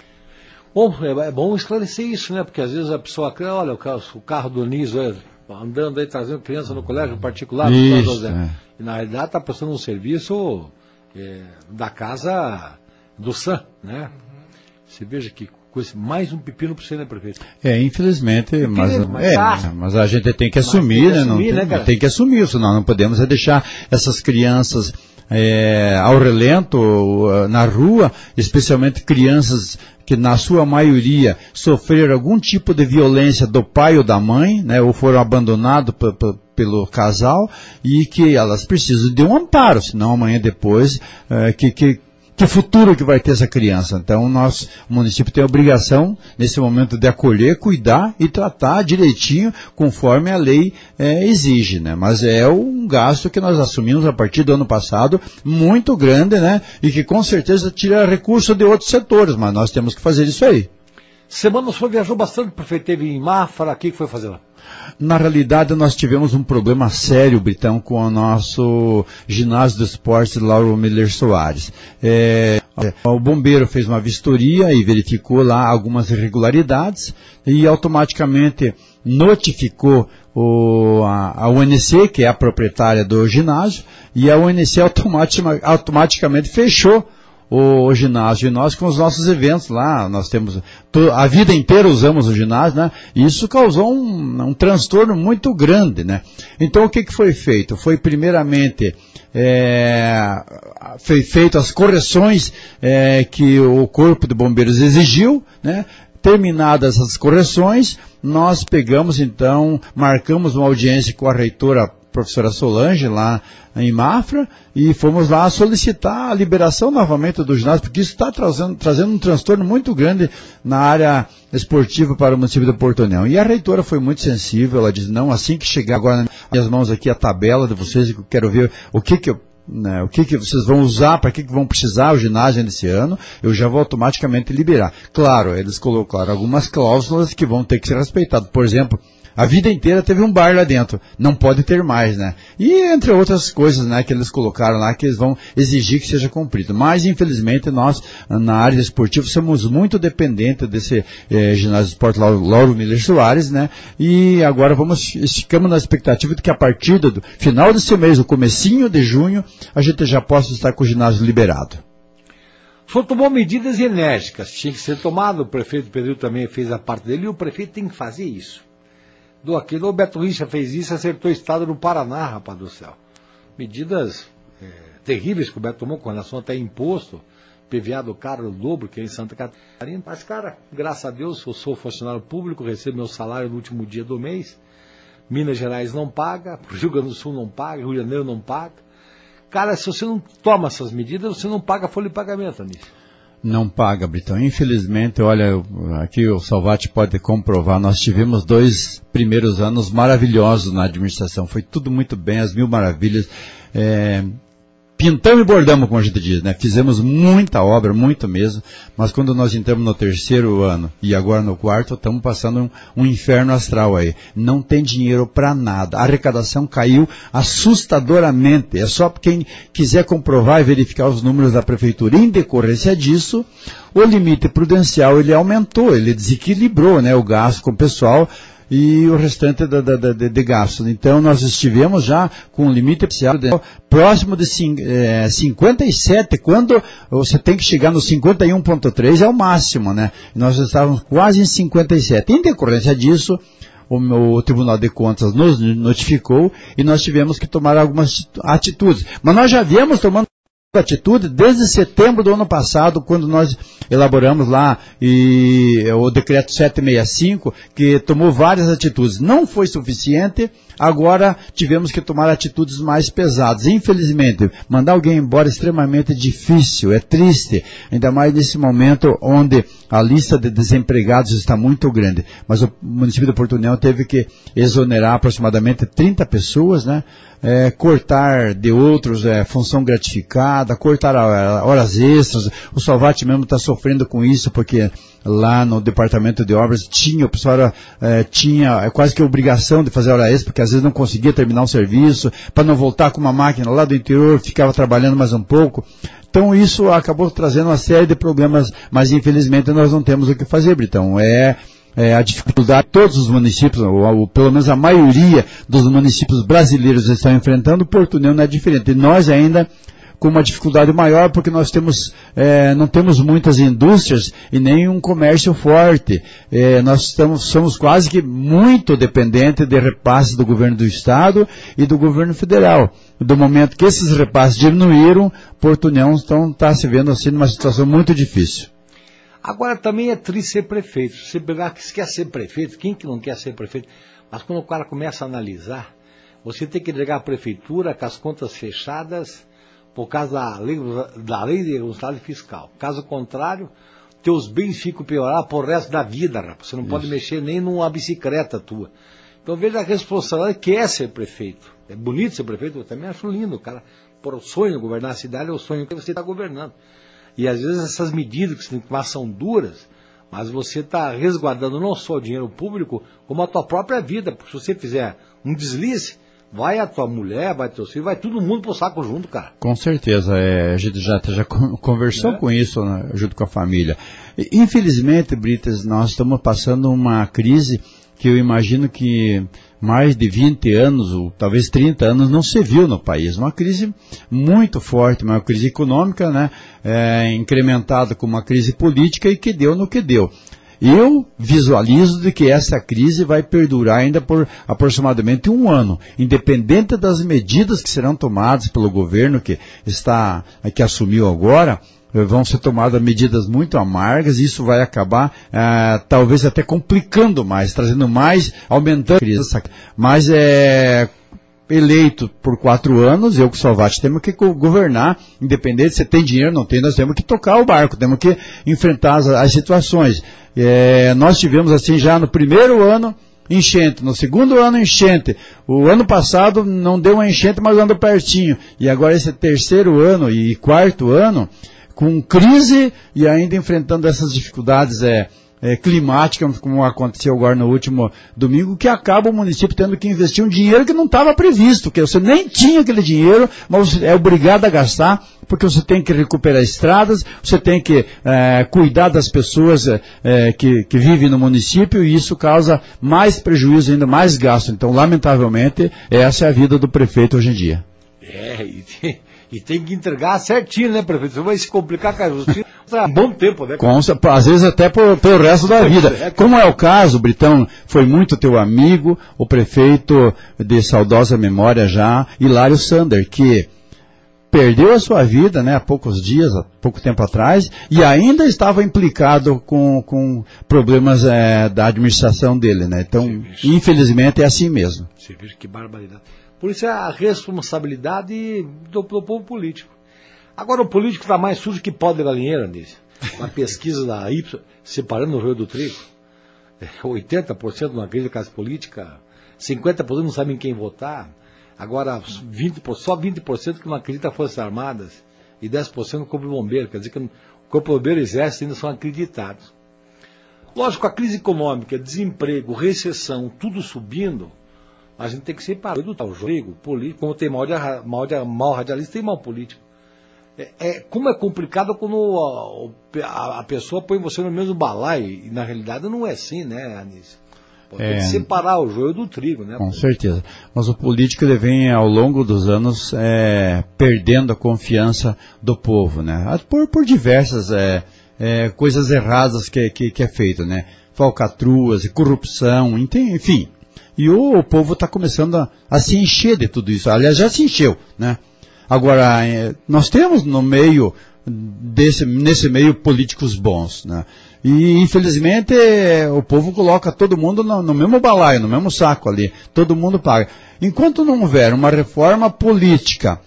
Bom, é bom esclarecer isso, né? Porque às vezes a pessoa, olha, o carro do Anísio andando aí, trazendo criança no colégio particular, isso, e na realidade está prestando um serviço da casa do SAM, né? Você veja que coisa, mais um pepino para você, né, prefeito? Infelizmente, mas a gente tem que assumir, né? Tem que assumir isso, não podemos deixar essas crianças ao relento, na rua, especialmente crianças que na sua maioria sofreram algum tipo de violência do pai ou da mãe, né, ou foram abandonados pelo casal, e que elas precisam de um amparo, senão amanhã depois que futuro que vai ter essa criança? Então, o município tem a obrigação, nesse momento, de acolher, cuidar e tratar direitinho, conforme a lei exige, né? Mas é um gasto que nós assumimos a partir do ano passado, muito grande, né? E que com certeza tira recurso de outros setores, mas nós temos que fazer isso aí. Semana o senhor viajou bastante, o prefeito teve em Mafra, o que foi fazer lá? Na realidade, nós tivemos um problema sério, Britão, com o nosso ginásio de esportes Lauro Miller Soares. O bombeiro fez uma vistoria e verificou lá algumas irregularidades e automaticamente notificou a UNC, que é a proprietária do ginásio, e a UNC automaticamente fechou o ginásio. E nós, com os nossos eventos lá, nós temos, a vida inteira usamos o ginásio, né? E isso causou um transtorno muito grande, né? Então, o que foi feito? Foi, primeiramente, foi feito as correções que o Corpo de Bombeiros exigiu, né? Terminadas as correções, nós pegamos, então, marcamos uma audiência com a reitora professora Solange, lá em Mafra, e fomos lá solicitar a liberação novamente do ginásio, porque isso está trazendo um transtorno muito grande na área esportiva para o município de Porto União. E a reitora foi muito sensível, ela disse, não, assim que chegar agora nas minhas mãos aqui a tabela de vocês, eu quero ver o que vocês vão usar, para que vão precisar o ginásio nesse ano, eu já vou automaticamente liberar. Claro, eles colocaram algumas cláusulas que vão ter que ser respeitadas. Por exemplo, a vida inteira teve um bar lá dentro, não pode ter mais, né? E entre outras coisas, né, que eles colocaram lá, que eles vão exigir que seja cumprido. Mas, infelizmente, nós, na área esportiva, somos muito dependentes desse ginásio de esporte Lauro Miller Soares, né? E agora ficamos na expectativa de que a partir do final desse mês, o comecinho de junho, a gente já possa estar com o ginásio liberado. O senhor tomou medidas enérgicas, tinha que ser tomado, o prefeito Pedro também fez a parte dele, e o prefeito tem que fazer isso. O Beto Richa fez isso, acertou o estado do Paraná, rapaz do céu. Medidas terríveis que o Beto tomou com relação até imposto, PVA do cara o dobro, que é em Santa Catarina. Mas, cara, graças a Deus, eu sou funcionário público, recebo meu salário no último dia do mês. Minas Gerais não paga, Rio Grande do Sul não paga, Rio de Janeiro não paga. Cara, se você não toma essas medidas, você não paga folha de pagamento, Anísio. Não paga, Britão. Infelizmente, olha, aqui o Salvati pode comprovar, nós tivemos 2 primeiros anos maravilhosos na administração, foi tudo muito bem, as mil maravilhas, pintamos e bordamos, como a gente diz, né? Fizemos muita obra, muito mesmo, mas quando nós entramos no 3º ano e agora no 4º, estamos passando um inferno astral aí. Não tem dinheiro para nada. A arrecadação caiu assustadoramente. É só quem quiser comprovar e verificar os números da prefeitura. Em decorrência disso, o limite prudencial ele aumentou, ele desequilibrou, né, o gasto com o pessoal e o restante de gastos. Então, nós estivemos já com um limite próximo de 57, quando você tem que chegar no 51,3 é o máximo, né? Nós estávamos quase em 57. Em decorrência disso, o Tribunal de Contas nos notificou e nós tivemos que tomar algumas atitudes. Mas nós já viemos tomando atitude desde setembro do ano passado, quando nós elaboramos lá o decreto 765, que tomou várias atitudes. Não foi suficiente, agora tivemos que tomar atitudes mais pesadas. Infelizmente, mandar alguém embora é extremamente difícil, é triste, ainda mais nesse momento onde a lista de desempregados está muito grande. Mas o município de Porto União teve que exonerar aproximadamente 30 pessoas, né? Cortar de outros função gratificada, cortar horas extras. O Salvati mesmo está sofrendo com isso, porque lá no departamento de obras o pessoal tinha quase que a obrigação de fazer hora extra, porque às vezes não conseguia terminar um serviço, para não voltar com uma máquina lá do interior, ficava trabalhando mais um pouco. Então isso acabou trazendo uma série de problemas, mas infelizmente nós não temos o que fazer, Britão. A dificuldade que todos os municípios, ou pelo menos a maioria dos municípios brasileiros estão enfrentando, Porto União não é diferente. E nós ainda com uma dificuldade maior, porque nós não temos muitas indústrias e nem um comércio forte. Nós somos quase que muito dependentes de repasses do governo do Estado e do governo federal. Do momento que esses repasses diminuíram, Porto União está se vendo assim numa situação muito difícil. Agora também é triste ser prefeito. Você pegar que quer ser prefeito, quem que não quer ser prefeito? Mas quando o cara começa a analisar, você tem que entregar a prefeitura com as contas fechadas, por causa da lei de responsabilidade fiscal. Caso contrário, teus bens ficam piorados por resto da vida, rapaz. Você não pode mexer nem numa bicicleta tua. Então veja a responsabilidade que é ser prefeito. É bonito ser prefeito, eu também acho lindo, cara. Por o sonho de governar a cidade é o sonho que você está governando. E às vezes essas medidas que você tem que tomar são duras, mas você está resguardando não só o dinheiro público, como a tua própria vida. Porque se você fizer um deslize, vai a tua mulher, vai teu filho, vai todo mundo pro saco junto, cara. Com certeza, a gente já conversou com isso, né, junto com a família. Infelizmente, Brites, nós estamos passando uma crise que eu imagino que mais de 20 anos, ou talvez 30 anos, não se viu no país. Uma crise muito forte, uma crise econômica, né, incrementada com uma crise política e que deu no que deu. Eu visualizo de que essa crise vai perdurar ainda por aproximadamente um ano, independente das medidas que serão tomadas pelo governo que assumiu agora. Vão ser tomadas medidas muito amargas e isso vai acabar talvez até complicando mais, trazendo mais, aumentando a crise. Mas eleito por 4 anos, eu que sou Vate, temos que governar, independente se tem dinheiro ou não tem, nós temos que tocar o barco, temos que enfrentar as situações. Nós tivemos assim já no primeiro ano enchente, no segundo ano enchente, o ano passado não deu uma enchente, mas andou pertinho, e agora esse terceiro ano e quarto ano, com crise e ainda enfrentando essas dificuldades climáticas, como aconteceu agora no último domingo, que acaba o município tendo que investir um dinheiro que não estava previsto, que você nem tinha aquele dinheiro, mas você é obrigado a gastar, porque você tem que recuperar estradas, você tem que cuidar das pessoas que vivem no município, e isso causa mais prejuízo, ainda mais gasto. Então, lamentavelmente, essa é a vida do prefeito hoje em dia. E tem que entregar certinho, né, prefeito? Você vai se complicar com a justiça há um bom tempo, né? Às vezes até pelo resto da vida. Como é o caso, Britão, foi muito teu amigo, o prefeito de saudosa memória já, Hilário Sander, que perdeu a sua vida, né, há pouco tempo atrás, e ainda estava implicado com problemas da administração dele, né? Então, infelizmente, é assim mesmo. Você veja que barbaridade. Por isso é a responsabilidade do povo político. Agora o político está mais sujo que pó de galinheira, Anísio. Uma pesquisa da Y, separando o joio do trigo. 80% não acredita em classe política, 50% não sabem quem votar. Agora só 20% que não acredita em Forças Armadas e 10% no Corpo de Bombeiro. Quer dizer que o Corpo de Bombeiro e Exército ainda são acreditados. Lógico, a crise econômica, desemprego, recessão, tudo subindo, a gente tem que separar do tal jogo político. Como tem mal radialista, tem mal político. Como é complicado quando a pessoa põe você no mesmo balaio, e na realidade não é assim, né, Anísio? Tem que separar o joio do trigo, né? Com certeza. Mas o político ele vem ao longo dos anos perdendo a confiança do povo, né? Por diversas coisas erradas que é feito, né? Falcatruas e corrupção, enfim. E o povo está começando a se encher de tudo isso. Aliás, já se encheu, né? Agora, nós temos no meio, nesse meio, políticos bons, né? E, infelizmente, o povo coloca todo mundo no mesmo balaio, no mesmo saco ali. Todo mundo paga. Enquanto não houver uma reforma política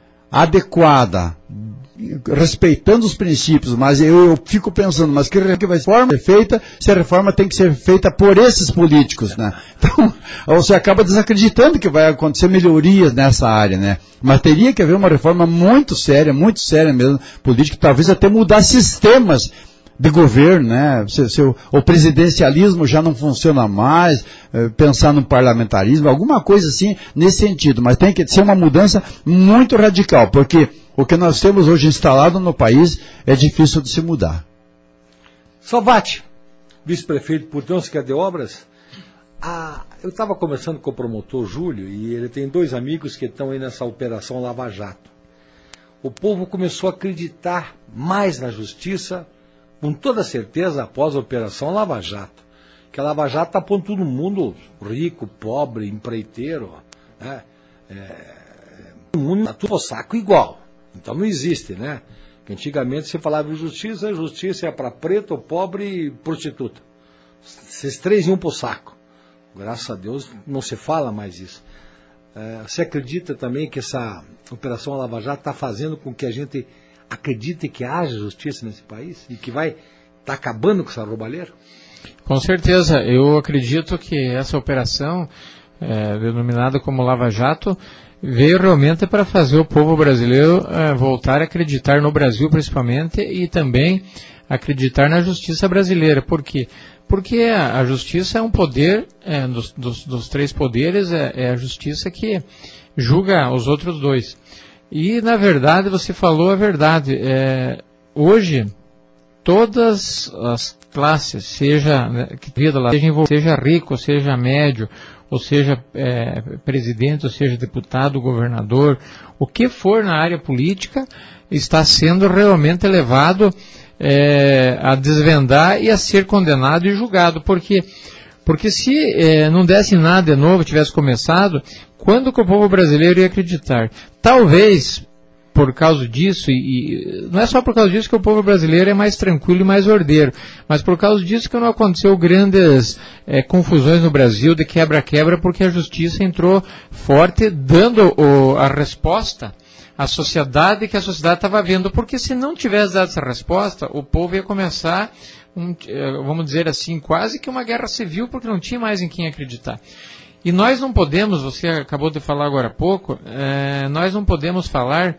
adequada, respeitando os princípios, mas eu fico pensando, mas que reforma vai ser feita se a reforma tem que ser feita por esses políticos, né? Então, você acaba desacreditando que vai acontecer melhorias nessa área, né? Mas teria que haver uma reforma muito séria mesmo, política, talvez até mudar sistemas de governo, né? O presidencialismo já não funciona mais, pensar no parlamentarismo, alguma coisa assim nesse sentido, mas tem que ser uma mudança muito radical, porque o que nós temos hoje instalado no país é difícil de se mudar. Salvati, vice-prefeito Portão, Secretaria de Obras. Eu estava conversando com o promotor Júlio e ele tem 2 amigos que estão aí nessa operação Lava Jato. O povo começou a acreditar mais na justiça, com toda certeza, após a operação Lava Jato. Que a Lava Jato está pondo todo mundo rico, pobre, empreiteiro, né? Todo mundo está tudo saco igual. Então não existe, né? Que antigamente você falava de justiça, justiça é para preto, pobre e prostituta. Esses 3 iam para o saco. Graças a Deus não se fala mais isso. Você acredita também que essa Operação Lava Jato está fazendo com que a gente acredite que haja justiça nesse país e que vai estar acabando com essa roubalheira? Com certeza, eu acredito que essa operação, denominada como Lava Jato, veio realmente para fazer o povo brasileiro voltar a acreditar no Brasil principalmente e também acreditar na justiça brasileira. Por quê? Porque a justiça é um poder, dos três poderes, é a justiça que julga os outros dois. E, na verdade, você falou a verdade. Hoje, todas as classes, seja rico, seja médio, ou seja presidente, ou seja deputado, governador, o que for na área política, está sendo realmente levado a desvendar e a ser condenado e julgado. Porque se não desse nada de novo, tivesse começado, quando que o povo brasileiro ia acreditar? Talvez por causa disso, e não é só por causa disso que o povo brasileiro é mais tranquilo e mais ordeiro, mas por causa disso que não aconteceu grandes confusões no Brasil de quebra-quebra, porque a justiça entrou forte, dando a resposta à sociedade que a sociedade estava vendo, porque se não tivesse dado essa resposta, o povo ia começar, vamos dizer assim, quase que uma guerra civil, porque não tinha mais em quem acreditar. E nós não podemos, você acabou de falar agora há pouco, nós não podemos falar,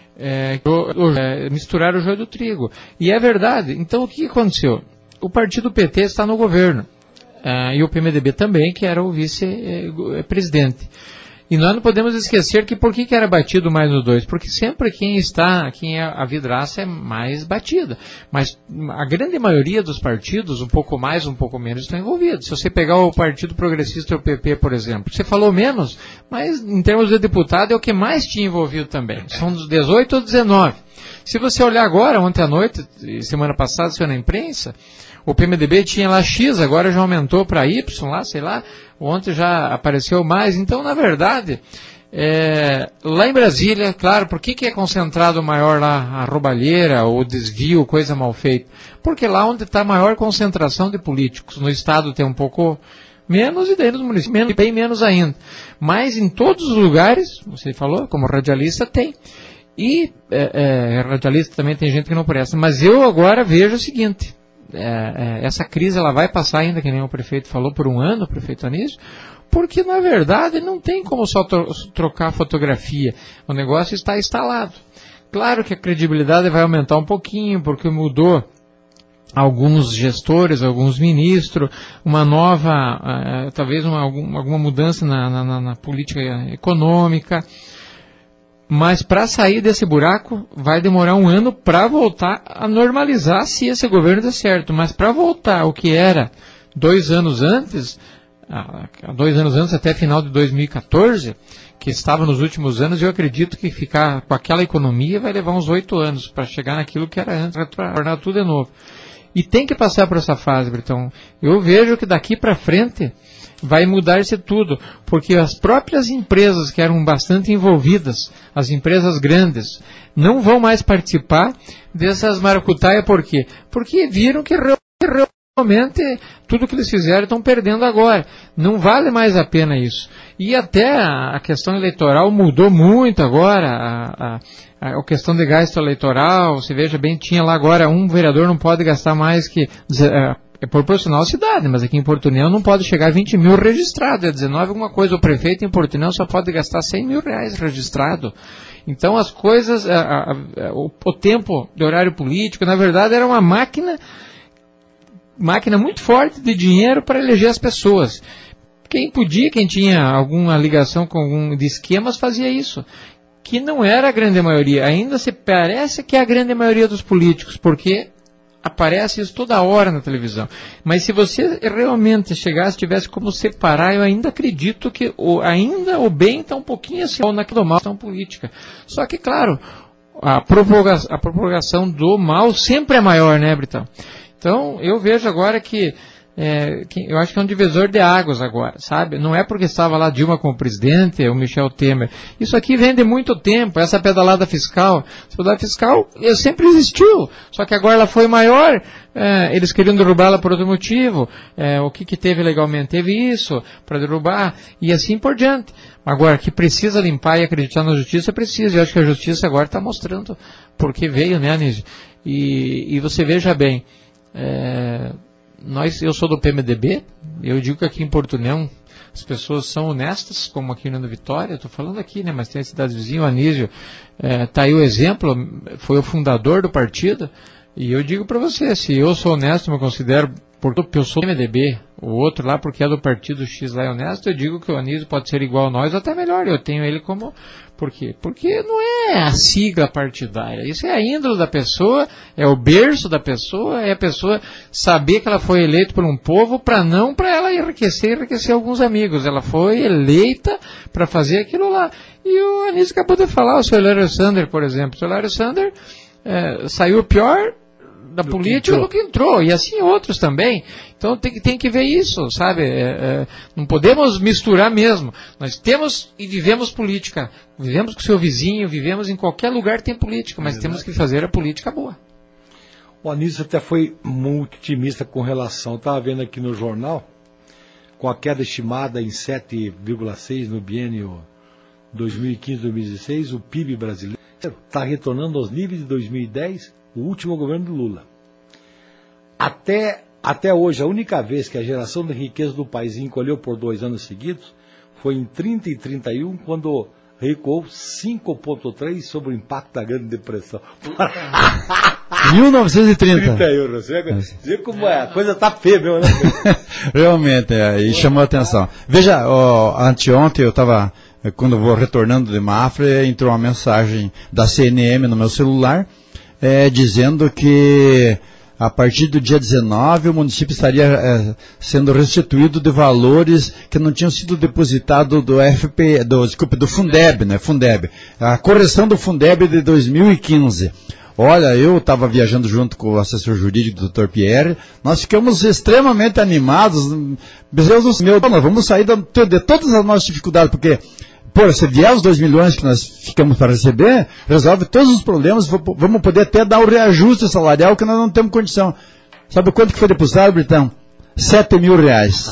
misturar o joio do trigo. E é verdade. Então o que aconteceu? O partido PT está no governo, e o PMDB também, que era o vice-presidente. E nós não podemos esquecer que por que era batido mais nos dois? Porque sempre quem é a vidraça é mais batida. Mas a grande maioria dos partidos, um pouco mais, um pouco menos, estão envolvidos. Se você pegar o Partido Progressista e o PP, por exemplo, você falou menos, mas em termos de deputado é o que mais tinha envolvido também. São dos 18 ou 19. Se você olhar agora, ontem à noite, semana passada, saiu na imprensa, o PMDB tinha lá X, agora já aumentou para Y, lá, sei lá, ontem já apareceu mais. Então, na verdade, lá em Brasília, claro, por que é concentrado maior lá a roubalheira, o desvio, coisa mal feita? Porque lá onde está a maior concentração de políticos. No estado tem um pouco menos e daí nos municípios bem menos ainda. Mas em todos os lugares, você falou, como radialista, tem. E radialista também tem gente que não presta. Mas eu agora vejo o seguinte... essa crise ela vai passar ainda, que nem o prefeito falou, por um ano, o prefeito Anísio, porque na verdade não tem como só trocar fotografia, o negócio está instalado. Claro que a credibilidade vai aumentar um pouquinho, porque mudou alguns gestores, alguns ministros, uma nova, talvez alguma mudança na política econômica. Mas para sair desse buraco vai demorar um ano para voltar a normalizar, se esse governo der certo. Mas para voltar ao que era 2 anos antes, 2 anos antes até final de 2014, que estava nos últimos anos, eu acredito que ficar com aquela economia vai levar uns 8 anos para chegar naquilo que era antes, para tornar tudo de novo. E tem que passar por essa fase, Britão. Eu vejo que daqui para frente vai mudar-se tudo, porque as próprias empresas que eram bastante envolvidas, as empresas grandes, não vão mais participar dessas maracutaias. Por quê? Porque viram que realmente tudo que eles fizeram estão perdendo agora. Não vale mais a pena isso. E até a questão eleitoral mudou muito agora, a questão de gasto eleitoral, você veja bem, tinha lá agora um vereador não pode gastar mais que... É proporcional à cidade, mas aqui em Porto União não pode chegar a 20 mil registrado, é 19 alguma coisa. O prefeito em Porto União só pode gastar 100 mil reais registrado. Então as coisas, o tempo de horário político, na verdade era uma máquina muito forte de dinheiro para eleger as pessoas. Quem tinha alguma ligação com algum de esquemas fazia isso. Que não era a grande maioria, ainda se parece que é a grande maioria dos políticos, porque... aparece isso toda hora na televisão. Mas se você realmente chegasse, tivesse como separar, eu ainda acredito que ainda o bem está um pouquinho assim, naquilo mal, questão política. Só que, claro, a propagação do mal sempre é maior, né, Britão? Então, eu vejo agora que eu acho que é um divisor de águas agora, sabe? Não é porque estava lá Dilma como presidente, o Michel Temer. Isso aqui vem de muito tempo, essa pedalada fiscal. Essa pedalada fiscal sempre existiu, só que agora ela foi maior, eles queriam derrubá-la por outro motivo. O que teve legalmente? Teve isso, para derrubar, e assim por diante. Agora, que precisa limpar e acreditar na justiça, precisa. Eu acho que a justiça agora está mostrando porque veio, né, Anísio? E você veja bem, eu sou do PMDB, eu digo que aqui em Porto União as pessoas são honestas, como aqui no Vitória, estou falando aqui, né, mas tem a cidade vizinha, o Anísio, está aí o exemplo, foi o fundador do partido, e eu digo para você, se eu sou honesto, me considero, porque eu sou do PMDB, o outro lá porque é do partido X lá é honesto, eu digo que o Anísio pode ser igual a nós, ou até melhor, eu tenho ele como... Por quê? Porque não é a sigla partidária, isso é a índole da pessoa, é o berço da pessoa, é a pessoa saber que ela foi eleita por um povo para ela enriquecer alguns amigos. Ela foi eleita para fazer aquilo lá. E o Anísio acabou de falar, o seu Hilário Sander, por exemplo. O seu Hilário Sander saiu pior da política do que entrou, e assim outros também. Então tem que ver isso, sabe? Não podemos misturar mesmo. Nós temos e vivemos política. Vivemos com o seu vizinho, vivemos em qualquer lugar que tem política, mas temos que fazer a política boa. O Anísio até foi muito otimista com relação, estava vendo aqui no jornal, com a queda estimada em 7,6 no biênio 2015-2016, o PIB brasileiro está retornando aos níveis de 2010, o último governo do Lula. Até hoje, a única vez que a geração de riqueza do país encolheu por 2 anos seguidos foi em 30 e 31, quando recuou 5,3 sobre o impacto da Grande Depressão. 1930. 31, você vê como a coisa está feia mesmo, né? Realmente, e chamou a atenção. Veja, anteontem eu estava, quando eu vou retornando de Mafra, entrou uma mensagem da CNM no meu celular, dizendo que a partir do dia 19 o município estaria sendo restituído de valores que não tinham sido depositados do Fundeb, né? Fundeb. A correção do Fundeb de 2015. Olha, eu estava viajando junto com o assessor jurídico do Dr. Pierre, nós ficamos extremamente animados. Deus meu, nós vamos sair de todas as nossas dificuldades, porque se vier os 2 milhões que nós ficamos para receber, resolve todos os problemas, vamos poder até dar o reajuste salarial que nós não temos condição. Sabe quanto que foi depositado, Britão? 7 mil reais.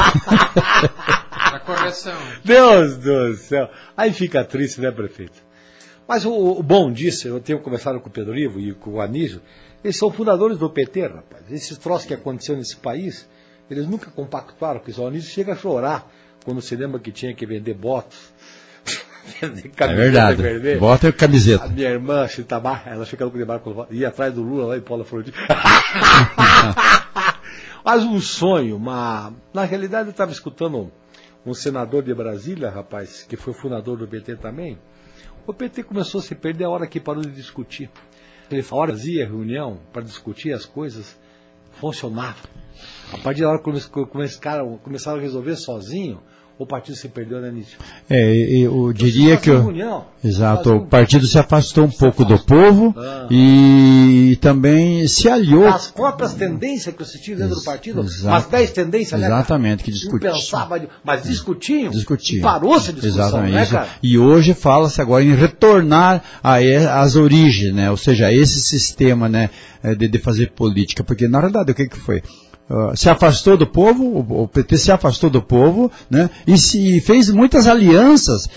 A correção. Deus do céu. Aí fica triste, né, prefeito? Mas o bom disso, eu tenho conversado com o Pedro Ivo e com o Anísio, eles são fundadores do PT, rapaz. Esses troços que aconteceu nesse país, eles nunca compactuaram com isso. O Anísio chega a chorar quando se lembra que tinha que vender botas. É verdade, bota e camiseta. A minha irmã, Chitamar, ela fica com o debarco, ia atrás do Lula lá em Paula Florida. Mas um sonho, na realidade eu estava escutando um senador de Brasília, rapaz, que foi fundador do PT também. O PT começou a se perder a hora que parou de discutir. Ele fazia reunião para discutir as coisas, funcionava. A partir da hora que os caras começaram a resolver sozinho, o partido se perdeu, né, Nício? Eu diria que o partido se afastou um pouco do povo e também se aliou. As próprias tendências que eu assisti dentro do partido, umas 10 tendências, né? Exatamente, que discutiam. Mas discutiam. E parou-se a discussão, exatamente, né, cara? E hoje fala-se agora em retornar às origens, né? Ou seja, esse sistema, né, de fazer política. Porque, na verdade, o que foi? Se afastou do povo, o PT se afastou do povo, né, e se fez muitas alianças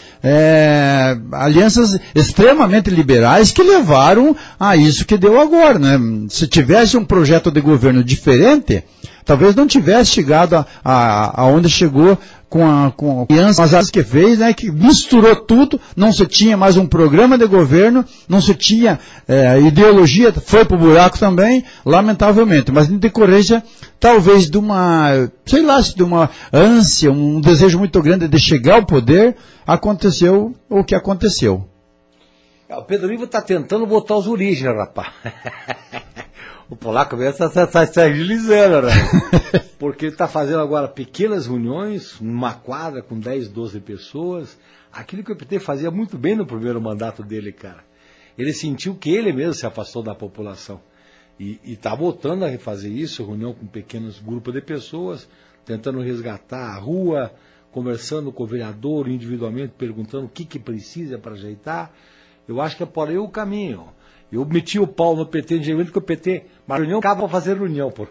extremamente liberais que levaram a isso que deu agora, né? Se tivesse um projeto de governo diferente, talvez não tivesse chegado aonde chegou com a aliança que fez, né, que misturou tudo, não se tinha mais um programa de governo, não se tinha ideologia, foi pro buraco também, lamentavelmente, mas em decorrência, talvez de uma ânsia, um desejo muito grande de chegar ao poder, aconteceu o que aconteceu. O Pedro Ivo está tentando botar os origens, rapaz. O polaco mesmo está se agilizando, né? Porque ele está fazendo agora pequenas reuniões, numa quadra com 10, 12 pessoas. Aquilo que o PT fazia muito bem no primeiro mandato dele, cara. Ele sentiu que ele mesmo se afastou da população. E está voltando a refazer isso, reunião com pequenos grupos de pessoas, tentando resgatar a rua, conversando com o vereador individualmente, perguntando o que precisa para ajeitar. Eu acho que é por aí o caminho. Eu meti o pau no PT, geralmente que o PT, mas a reunião acaba para fazer reunião, pô.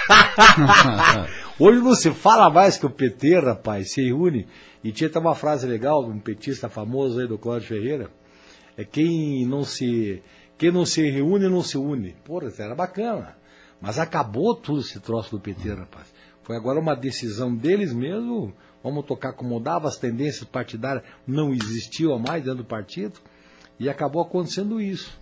Hoje não se fala mais que o PT, rapaz, se reúne. E tinha até uma frase legal, um petista famoso aí do Cláudio Ferreira, é quem não se reúne, não se une. Porra, era bacana. Mas acabou tudo esse troço do PT, rapaz. Foi agora uma decisão deles mesmo, vamos tocar como dava, as tendências partidárias não existiam mais dentro do partido, e acabou acontecendo isso.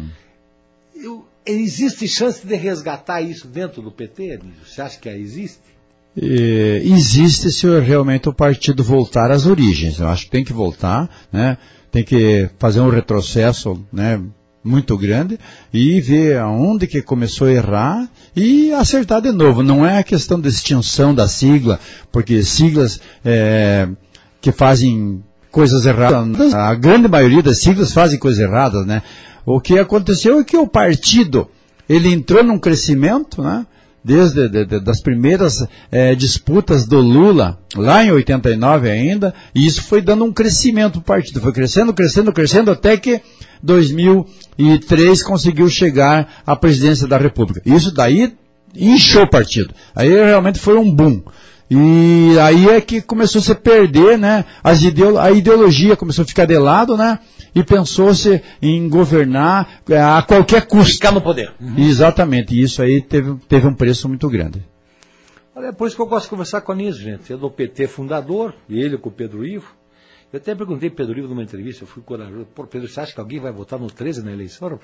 Existe chance de resgatar isso dentro do PT, Anísio? Você acha que existe? Existe se realmente o partido voltar às origens. Eu acho que tem que voltar, né? Tem que fazer um retrocesso, né, muito grande e ver aonde que começou a errar e acertar de novo. Não é a questão de extinção da sigla, porque siglas que fazem coisas erradas, a grande maioria das siglas fazem coisas erradas, né? O que aconteceu é que o partido, ele entrou num crescimento, né? Desde das primeiras disputas do Lula, lá em 89 ainda, e isso foi dando um crescimento do partido, foi crescendo, até que 2003 conseguiu chegar à presidência da República. Isso daí inchou o partido, aí realmente foi um boom. E aí é que começou a se perder, né? A ideologia começou a ficar de lado, né? E pensou-se em governar a qualquer custo. Ficar no poder. Exatamente, e isso aí teve um preço muito grande. Olha, é por isso que eu gosto de conversar com a Anísio, gente. Eu do PT fundador, e ele com o Pedro Ivo. Eu até perguntei pro Pedro Ivo numa entrevista, eu fui corajoso. Pô, Pedro, você acha que alguém vai votar no 13 na eleição?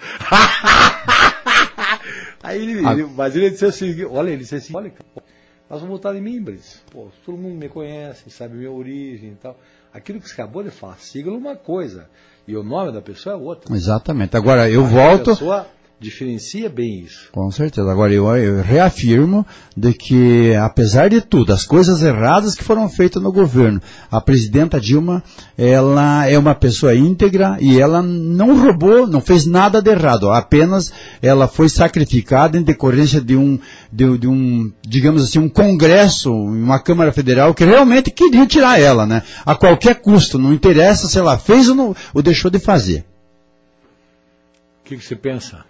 Aí ele disse assim, olha, nós vamos votar em mim, Brice. Pô, todo mundo me conhece, sabe minha origem e tal. Aquilo que você acabou de falar, sigla uma coisa, e o nome da pessoa é outra. Exatamente. Agora, eu volto... A pessoa diferencia bem isso. Com certeza. Agora, eu reafirmo de que, apesar de tudo, as coisas erradas que foram feitas no governo, a presidenta Dilma, ela é uma pessoa íntegra e ela não roubou, não fez nada de errado. Apenas ela foi sacrificada em decorrência de um digamos assim, um congresso, uma Câmara Federal que realmente queria tirar ela, né? A qualquer custo, não interessa se ela fez ou não, ou deixou de fazer. O que você pensa?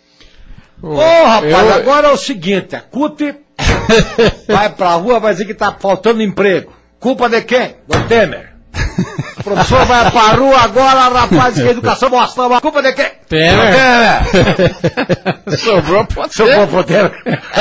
Rapaz, agora é o seguinte, a CUT vai pra rua, vai dizer que tá faltando emprego. Culpa de quem? Do Temer. O professor vai pra rua agora, rapaz, que a educação mostra uma culpa de quem? Temer. Sobrou pro Temer.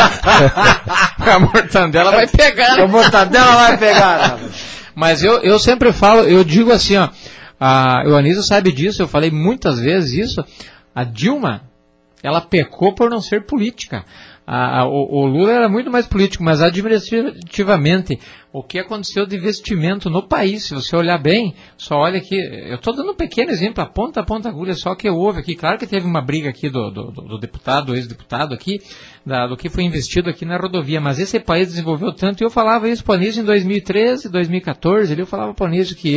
A mortandela vai pegar. A mortandela vai pegar. Mas eu sempre falo, eu digo assim, ó, o Anísio sabe disso, eu falei muitas vezes isso, a Dilma, ela pecou por não ser política. O Lula era muito mais político, mas administrativamente, o que aconteceu de investimento no país, se você olhar bem, só olha aqui, eu estou dando um pequeno exemplo, a ponta agulha, só que houve aqui, claro que teve uma briga aqui do deputado, do ex-deputado aqui, do que foi investido aqui na rodovia, mas esse país desenvolveu tanto, e eu falava isso para o Anísio em 2013, 2014, eu falava para o Anísio que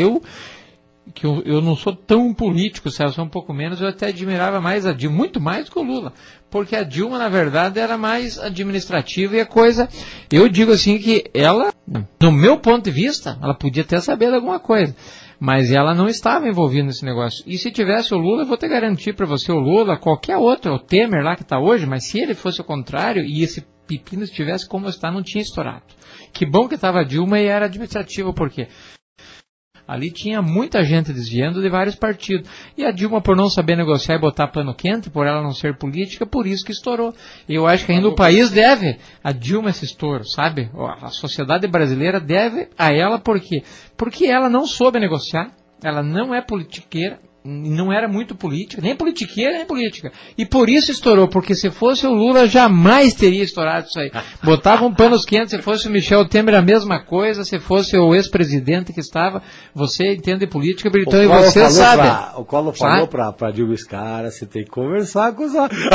eu não sou tão político, se eu sou um pouco menos, eu até admirava mais a Dilma, muito mais do que o Lula, porque a Dilma, na verdade, era mais administrativa e a coisa, eu digo assim que ela, no meu ponto de vista, ela podia até saber de alguma coisa, mas ela não estava envolvida nesse negócio. E se tivesse o Lula, eu vou te garantir para você, o Lula, qualquer outro, o Temer lá que está hoje, mas se ele fosse o contrário e esse pepino estivesse como está, não tinha estourado. Que bom que estava a Dilma e era administrativa, por quê? Ali tinha muita gente desviando de vários partidos. E a Dilma, por não saber negociar e botar pano quente, por ela não ser política, por isso que estourou. E eu acho que ainda o país deve a Dilma esse estouro, sabe? A sociedade brasileira deve a ela, por quê? Porque ela não soube negociar, ela não é politiqueira, não era muito política, nem politiqueira, nem política. E por isso estourou, porque se fosse o Lula, jamais teria estourado isso aí. Botavam panos quentes, se fosse o Michel Temer, a mesma coisa, se fosse o ex-presidente que estava, você entende política, então e você sabe. O Collor falou pra Dilma, cara, você tem que conversar com os...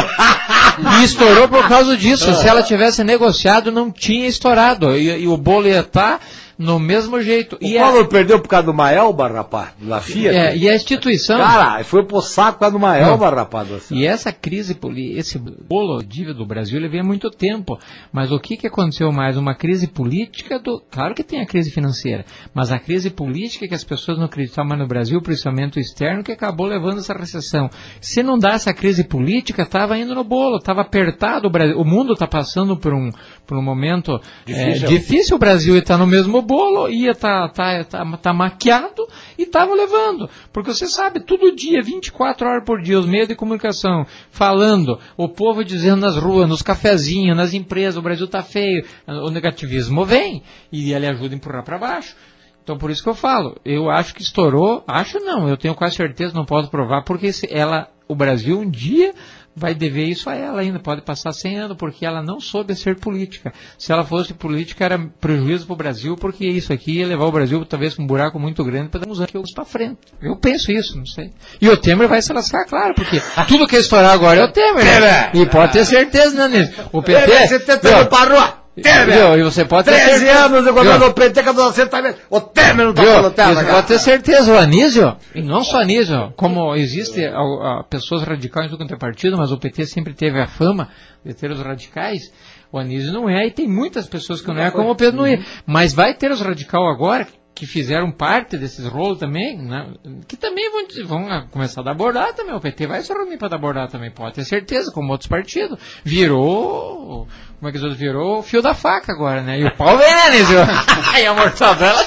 E estourou por causa disso. Se ela tivesse negociado, não tinha estourado. E o bolo ia estar No mesmo jeito. O Collor perdeu por causa do Maelba, rapaz, da Fiat. E a instituição... Cara, foi pro saco por causa do Maelba, rapaz. Assim. E essa crise, esse bolo de dívida do Brasil, ele vem há muito tempo. Mas o que aconteceu mais? Uma crise política Claro que tem a crise financeira, mas a crise política que as pessoas não acreditavam mais no Brasil, principalmente o externo, que acabou levando essa recessão. Se não dá essa crise política, estava indo no bolo, estava apertado. O mundo está passando por um momento difícil. O Brasil está no mesmo bolo, ia tá maquiado e estava levando. Porque você sabe, todo dia, 24 horas por dia, os meios de comunicação falando, o povo dizendo nas ruas, nos cafezinhos, nas empresas, o Brasil está feio, o negativismo vem e ele ajuda a empurrar para baixo. Então, por isso que eu falo, eu acho que estourou, eu tenho quase certeza, não posso provar, porque o Brasil um dia vai dever isso a ela ainda, pode passar 100 anos, porque ela não soube ser política. Se ela fosse política, era prejuízo para o Brasil, porque isso aqui ia levar o Brasil, talvez, com um buraco muito grande, para dar uns anos para frente. Eu penso isso, não sei. E o Temer vai se lascar, claro, porque tudo que estourar agora é o Temer, né? E pode ter certeza, né, nisso. O PT... Você tentando parou! Temer! E você pode ter 13 anos de governo do PT, que o Temer não tá falando terra. Você pode ter certeza, o Anísio, e não só Anísio, como existe pessoas radicais do quanto é partido, mas o PT sempre teve a fama de ter os radicais, o Anísio não é, e tem muitas pessoas que não é, como o Pedro não é. Mas vai ter os radicais agora, que fizeram parte desses rolos também, né, que também vão começar a dar bordada também. O PT vai se reunir para dar bordada também, pode ter certeza, como outros partidos. Virou o fio da faca agora, né? E o pau vem, né, Nísio? E a mortadela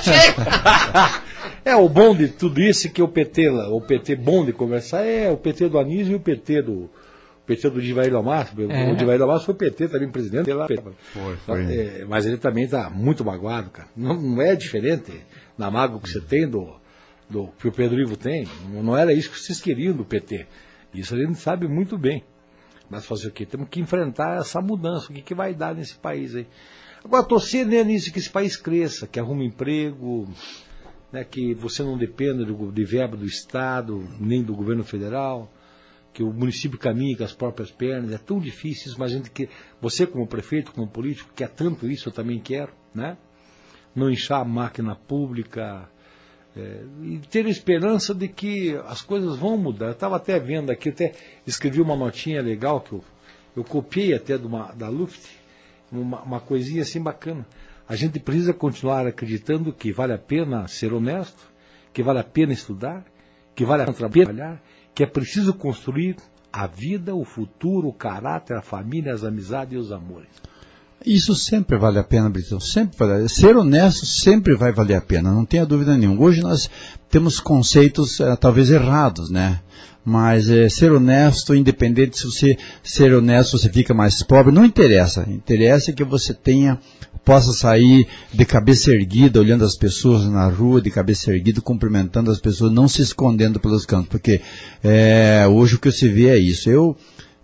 chega. O bom de tudo isso é que o PT bom de conversar é o PT do Anísio e o PT do Divair Lamarce. O Divair Lamarce foi PT também, presidente. Foi. Mas ele também está muito magoado, cara. Não é diferente na mágoa que você tem que o Pedro Ivo tem. Não era isso que vocês queriam do PT. Isso a gente sabe muito bem. Mas fazer o quê? Temos que enfrentar essa mudança. O que vai dar nesse país aí? Agora, torcer nisso, que esse país cresça, que arrume emprego, né, que você não dependa de verba do Estado, nem do governo federal, que o município caminhe com as próprias pernas. É tão difícil isso, mas você como prefeito, como político, quer tanto isso, eu também quero, né? Não inchar a máquina pública, e ter esperança de que as coisas vão mudar. Eu estava até vendo aqui, até escrevi uma notinha legal, que eu copiei até da Luft, uma coisinha assim bacana. A gente precisa continuar acreditando que vale a pena ser honesto, que vale a pena estudar, que vale a pena trabalhar, que é preciso construir a vida, o futuro, o caráter, a família, as amizades e os amores. Isso sempre vale a pena, Britão, sempre vale. Ser honesto sempre vai valer a pena, não tenha dúvida nenhuma. Hoje nós temos conceitos talvez errados, né? Mas ser honesto, independente se você ser honesto, você fica mais pobre, não interessa. Interessa que você possa sair de cabeça erguida, olhando as pessoas na rua, de cabeça erguida, cumprimentando as pessoas, não se escondendo pelos cantos, porque hoje o que se vê é isso. Eu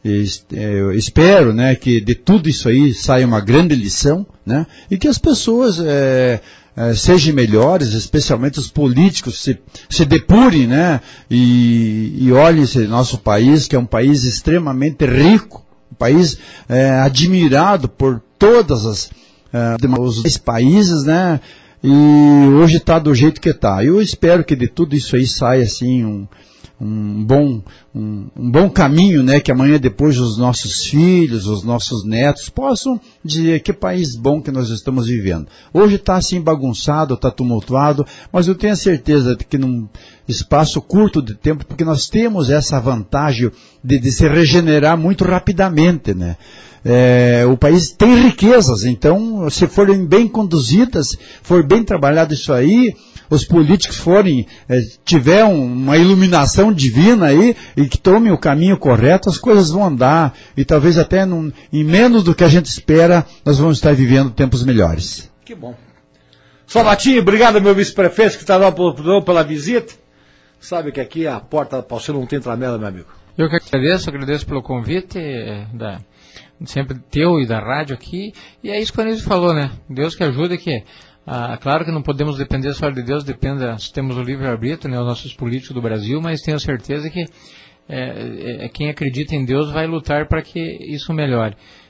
espero, né, que de tudo isso aí saia uma grande lição, né, e que as pessoas sejam melhores, especialmente os políticos se depurem, né, e olhem esse nosso país, que é um país extremamente rico, um país admirado por todas os países, né, e hoje está do jeito que está. Eu espero que de tudo isso aí saia assim um bom caminho, né, que amanhã depois os nossos filhos, os nossos netos possam dizer que país bom que nós estamos vivendo. Hoje está assim bagunçado, está tumultuado, mas eu tenho a certeza de que num espaço curto de tempo, porque nós temos essa vantagem de se regenerar muito rapidamente, né? O país tem riquezas, então se forem bem conduzidas, for bem trabalhado isso aí, os políticos tiver uma iluminação divina aí, e que tomem o caminho correto, as coisas vão andar, e talvez até em menos do que a gente espera, nós vamos estar vivendo tempos melhores. Que bom. Salvatinho, obrigado meu vice-prefeito que está lá pela visita. Sabe que aqui a porta para você não tem tramela, meu amigo. Eu que agradeço pelo convite, sempre teu e da rádio aqui, e é isso que o Anísio falou, né? Deus que ajuda, claro que não podemos depender só de Deus, temos o livre-arbítrio, né, os nossos políticos do Brasil, mas tenho certeza que quem acredita em Deus vai lutar para que isso melhore.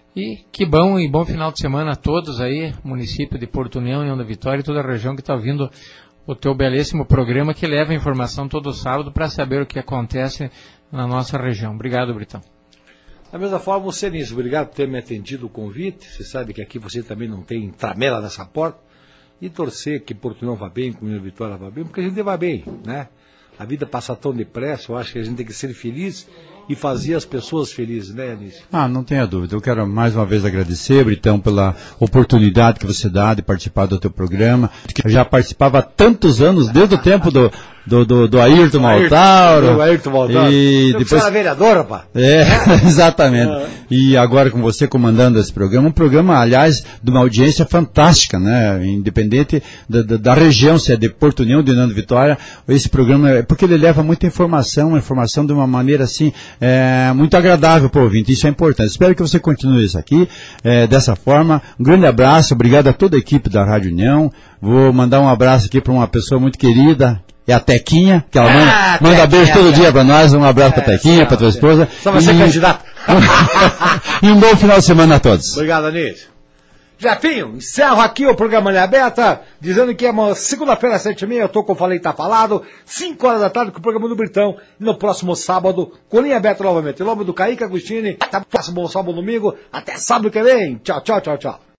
E que bom e bom final de semana a todos aí, município de Porto União, União da Vitória e toda a região que está ouvindo o teu belíssimo programa que leva a informação todo sábado para saber o que acontece na nossa região. Obrigado, Britão. Da mesma forma, você, Nício, obrigado por ter me atendido o convite. Você sabe que aqui você também não tem tramela nessa porta. E torcer que Porto União vá bem, que União da Vitória vá bem, porque a gente vai bem, né? A vida passa tão depressa, eu acho que a gente tem que ser feliz e fazer as pessoas felizes, né, Anísio? Não tenha dúvida. Eu quero mais uma vez agradecer, Britão, pela oportunidade que você dá de participar do teu programa. Eu já participava há tantos anos, desde o tempo do Ayrton Maltauro. Do Ayrton Maltauro. E depois... Você era vereador, rapaz. Exatamente. E agora com você comandando esse programa, um programa, aliás, de uma audiência fantástica, né? Independente da região, se é de Porto União, de União da Vitória, esse programa, porque ele leva muita informação de uma maneira assim, muito agradável para o ouvinte. Isso é importante. Espero que você continue isso aqui, dessa forma. Um grande abraço, obrigado a toda a equipe da Rádio União. Vou mandar um abraço aqui para uma pessoa muito querida, é a Tequinha, que ela manda beijo todo dia pra nós. Um abraço pra Tequinha, pra tua esposa. Só vai ser candidato. E um bom final de semana a todos. Obrigado, Anísio. Jefinho, encerro aqui o programa Linha Aberta, dizendo que é segunda-feira, às 7h30, eu tô com o Falei Tá Falado, 5 horas da tarde com o programa do Britão, e no próximo sábado, com Linha Aberta novamente. Em nome do Kaique Agostini, até o próximo sábado, domingo, até sábado que vem. Tchau, tchau, tchau, tchau.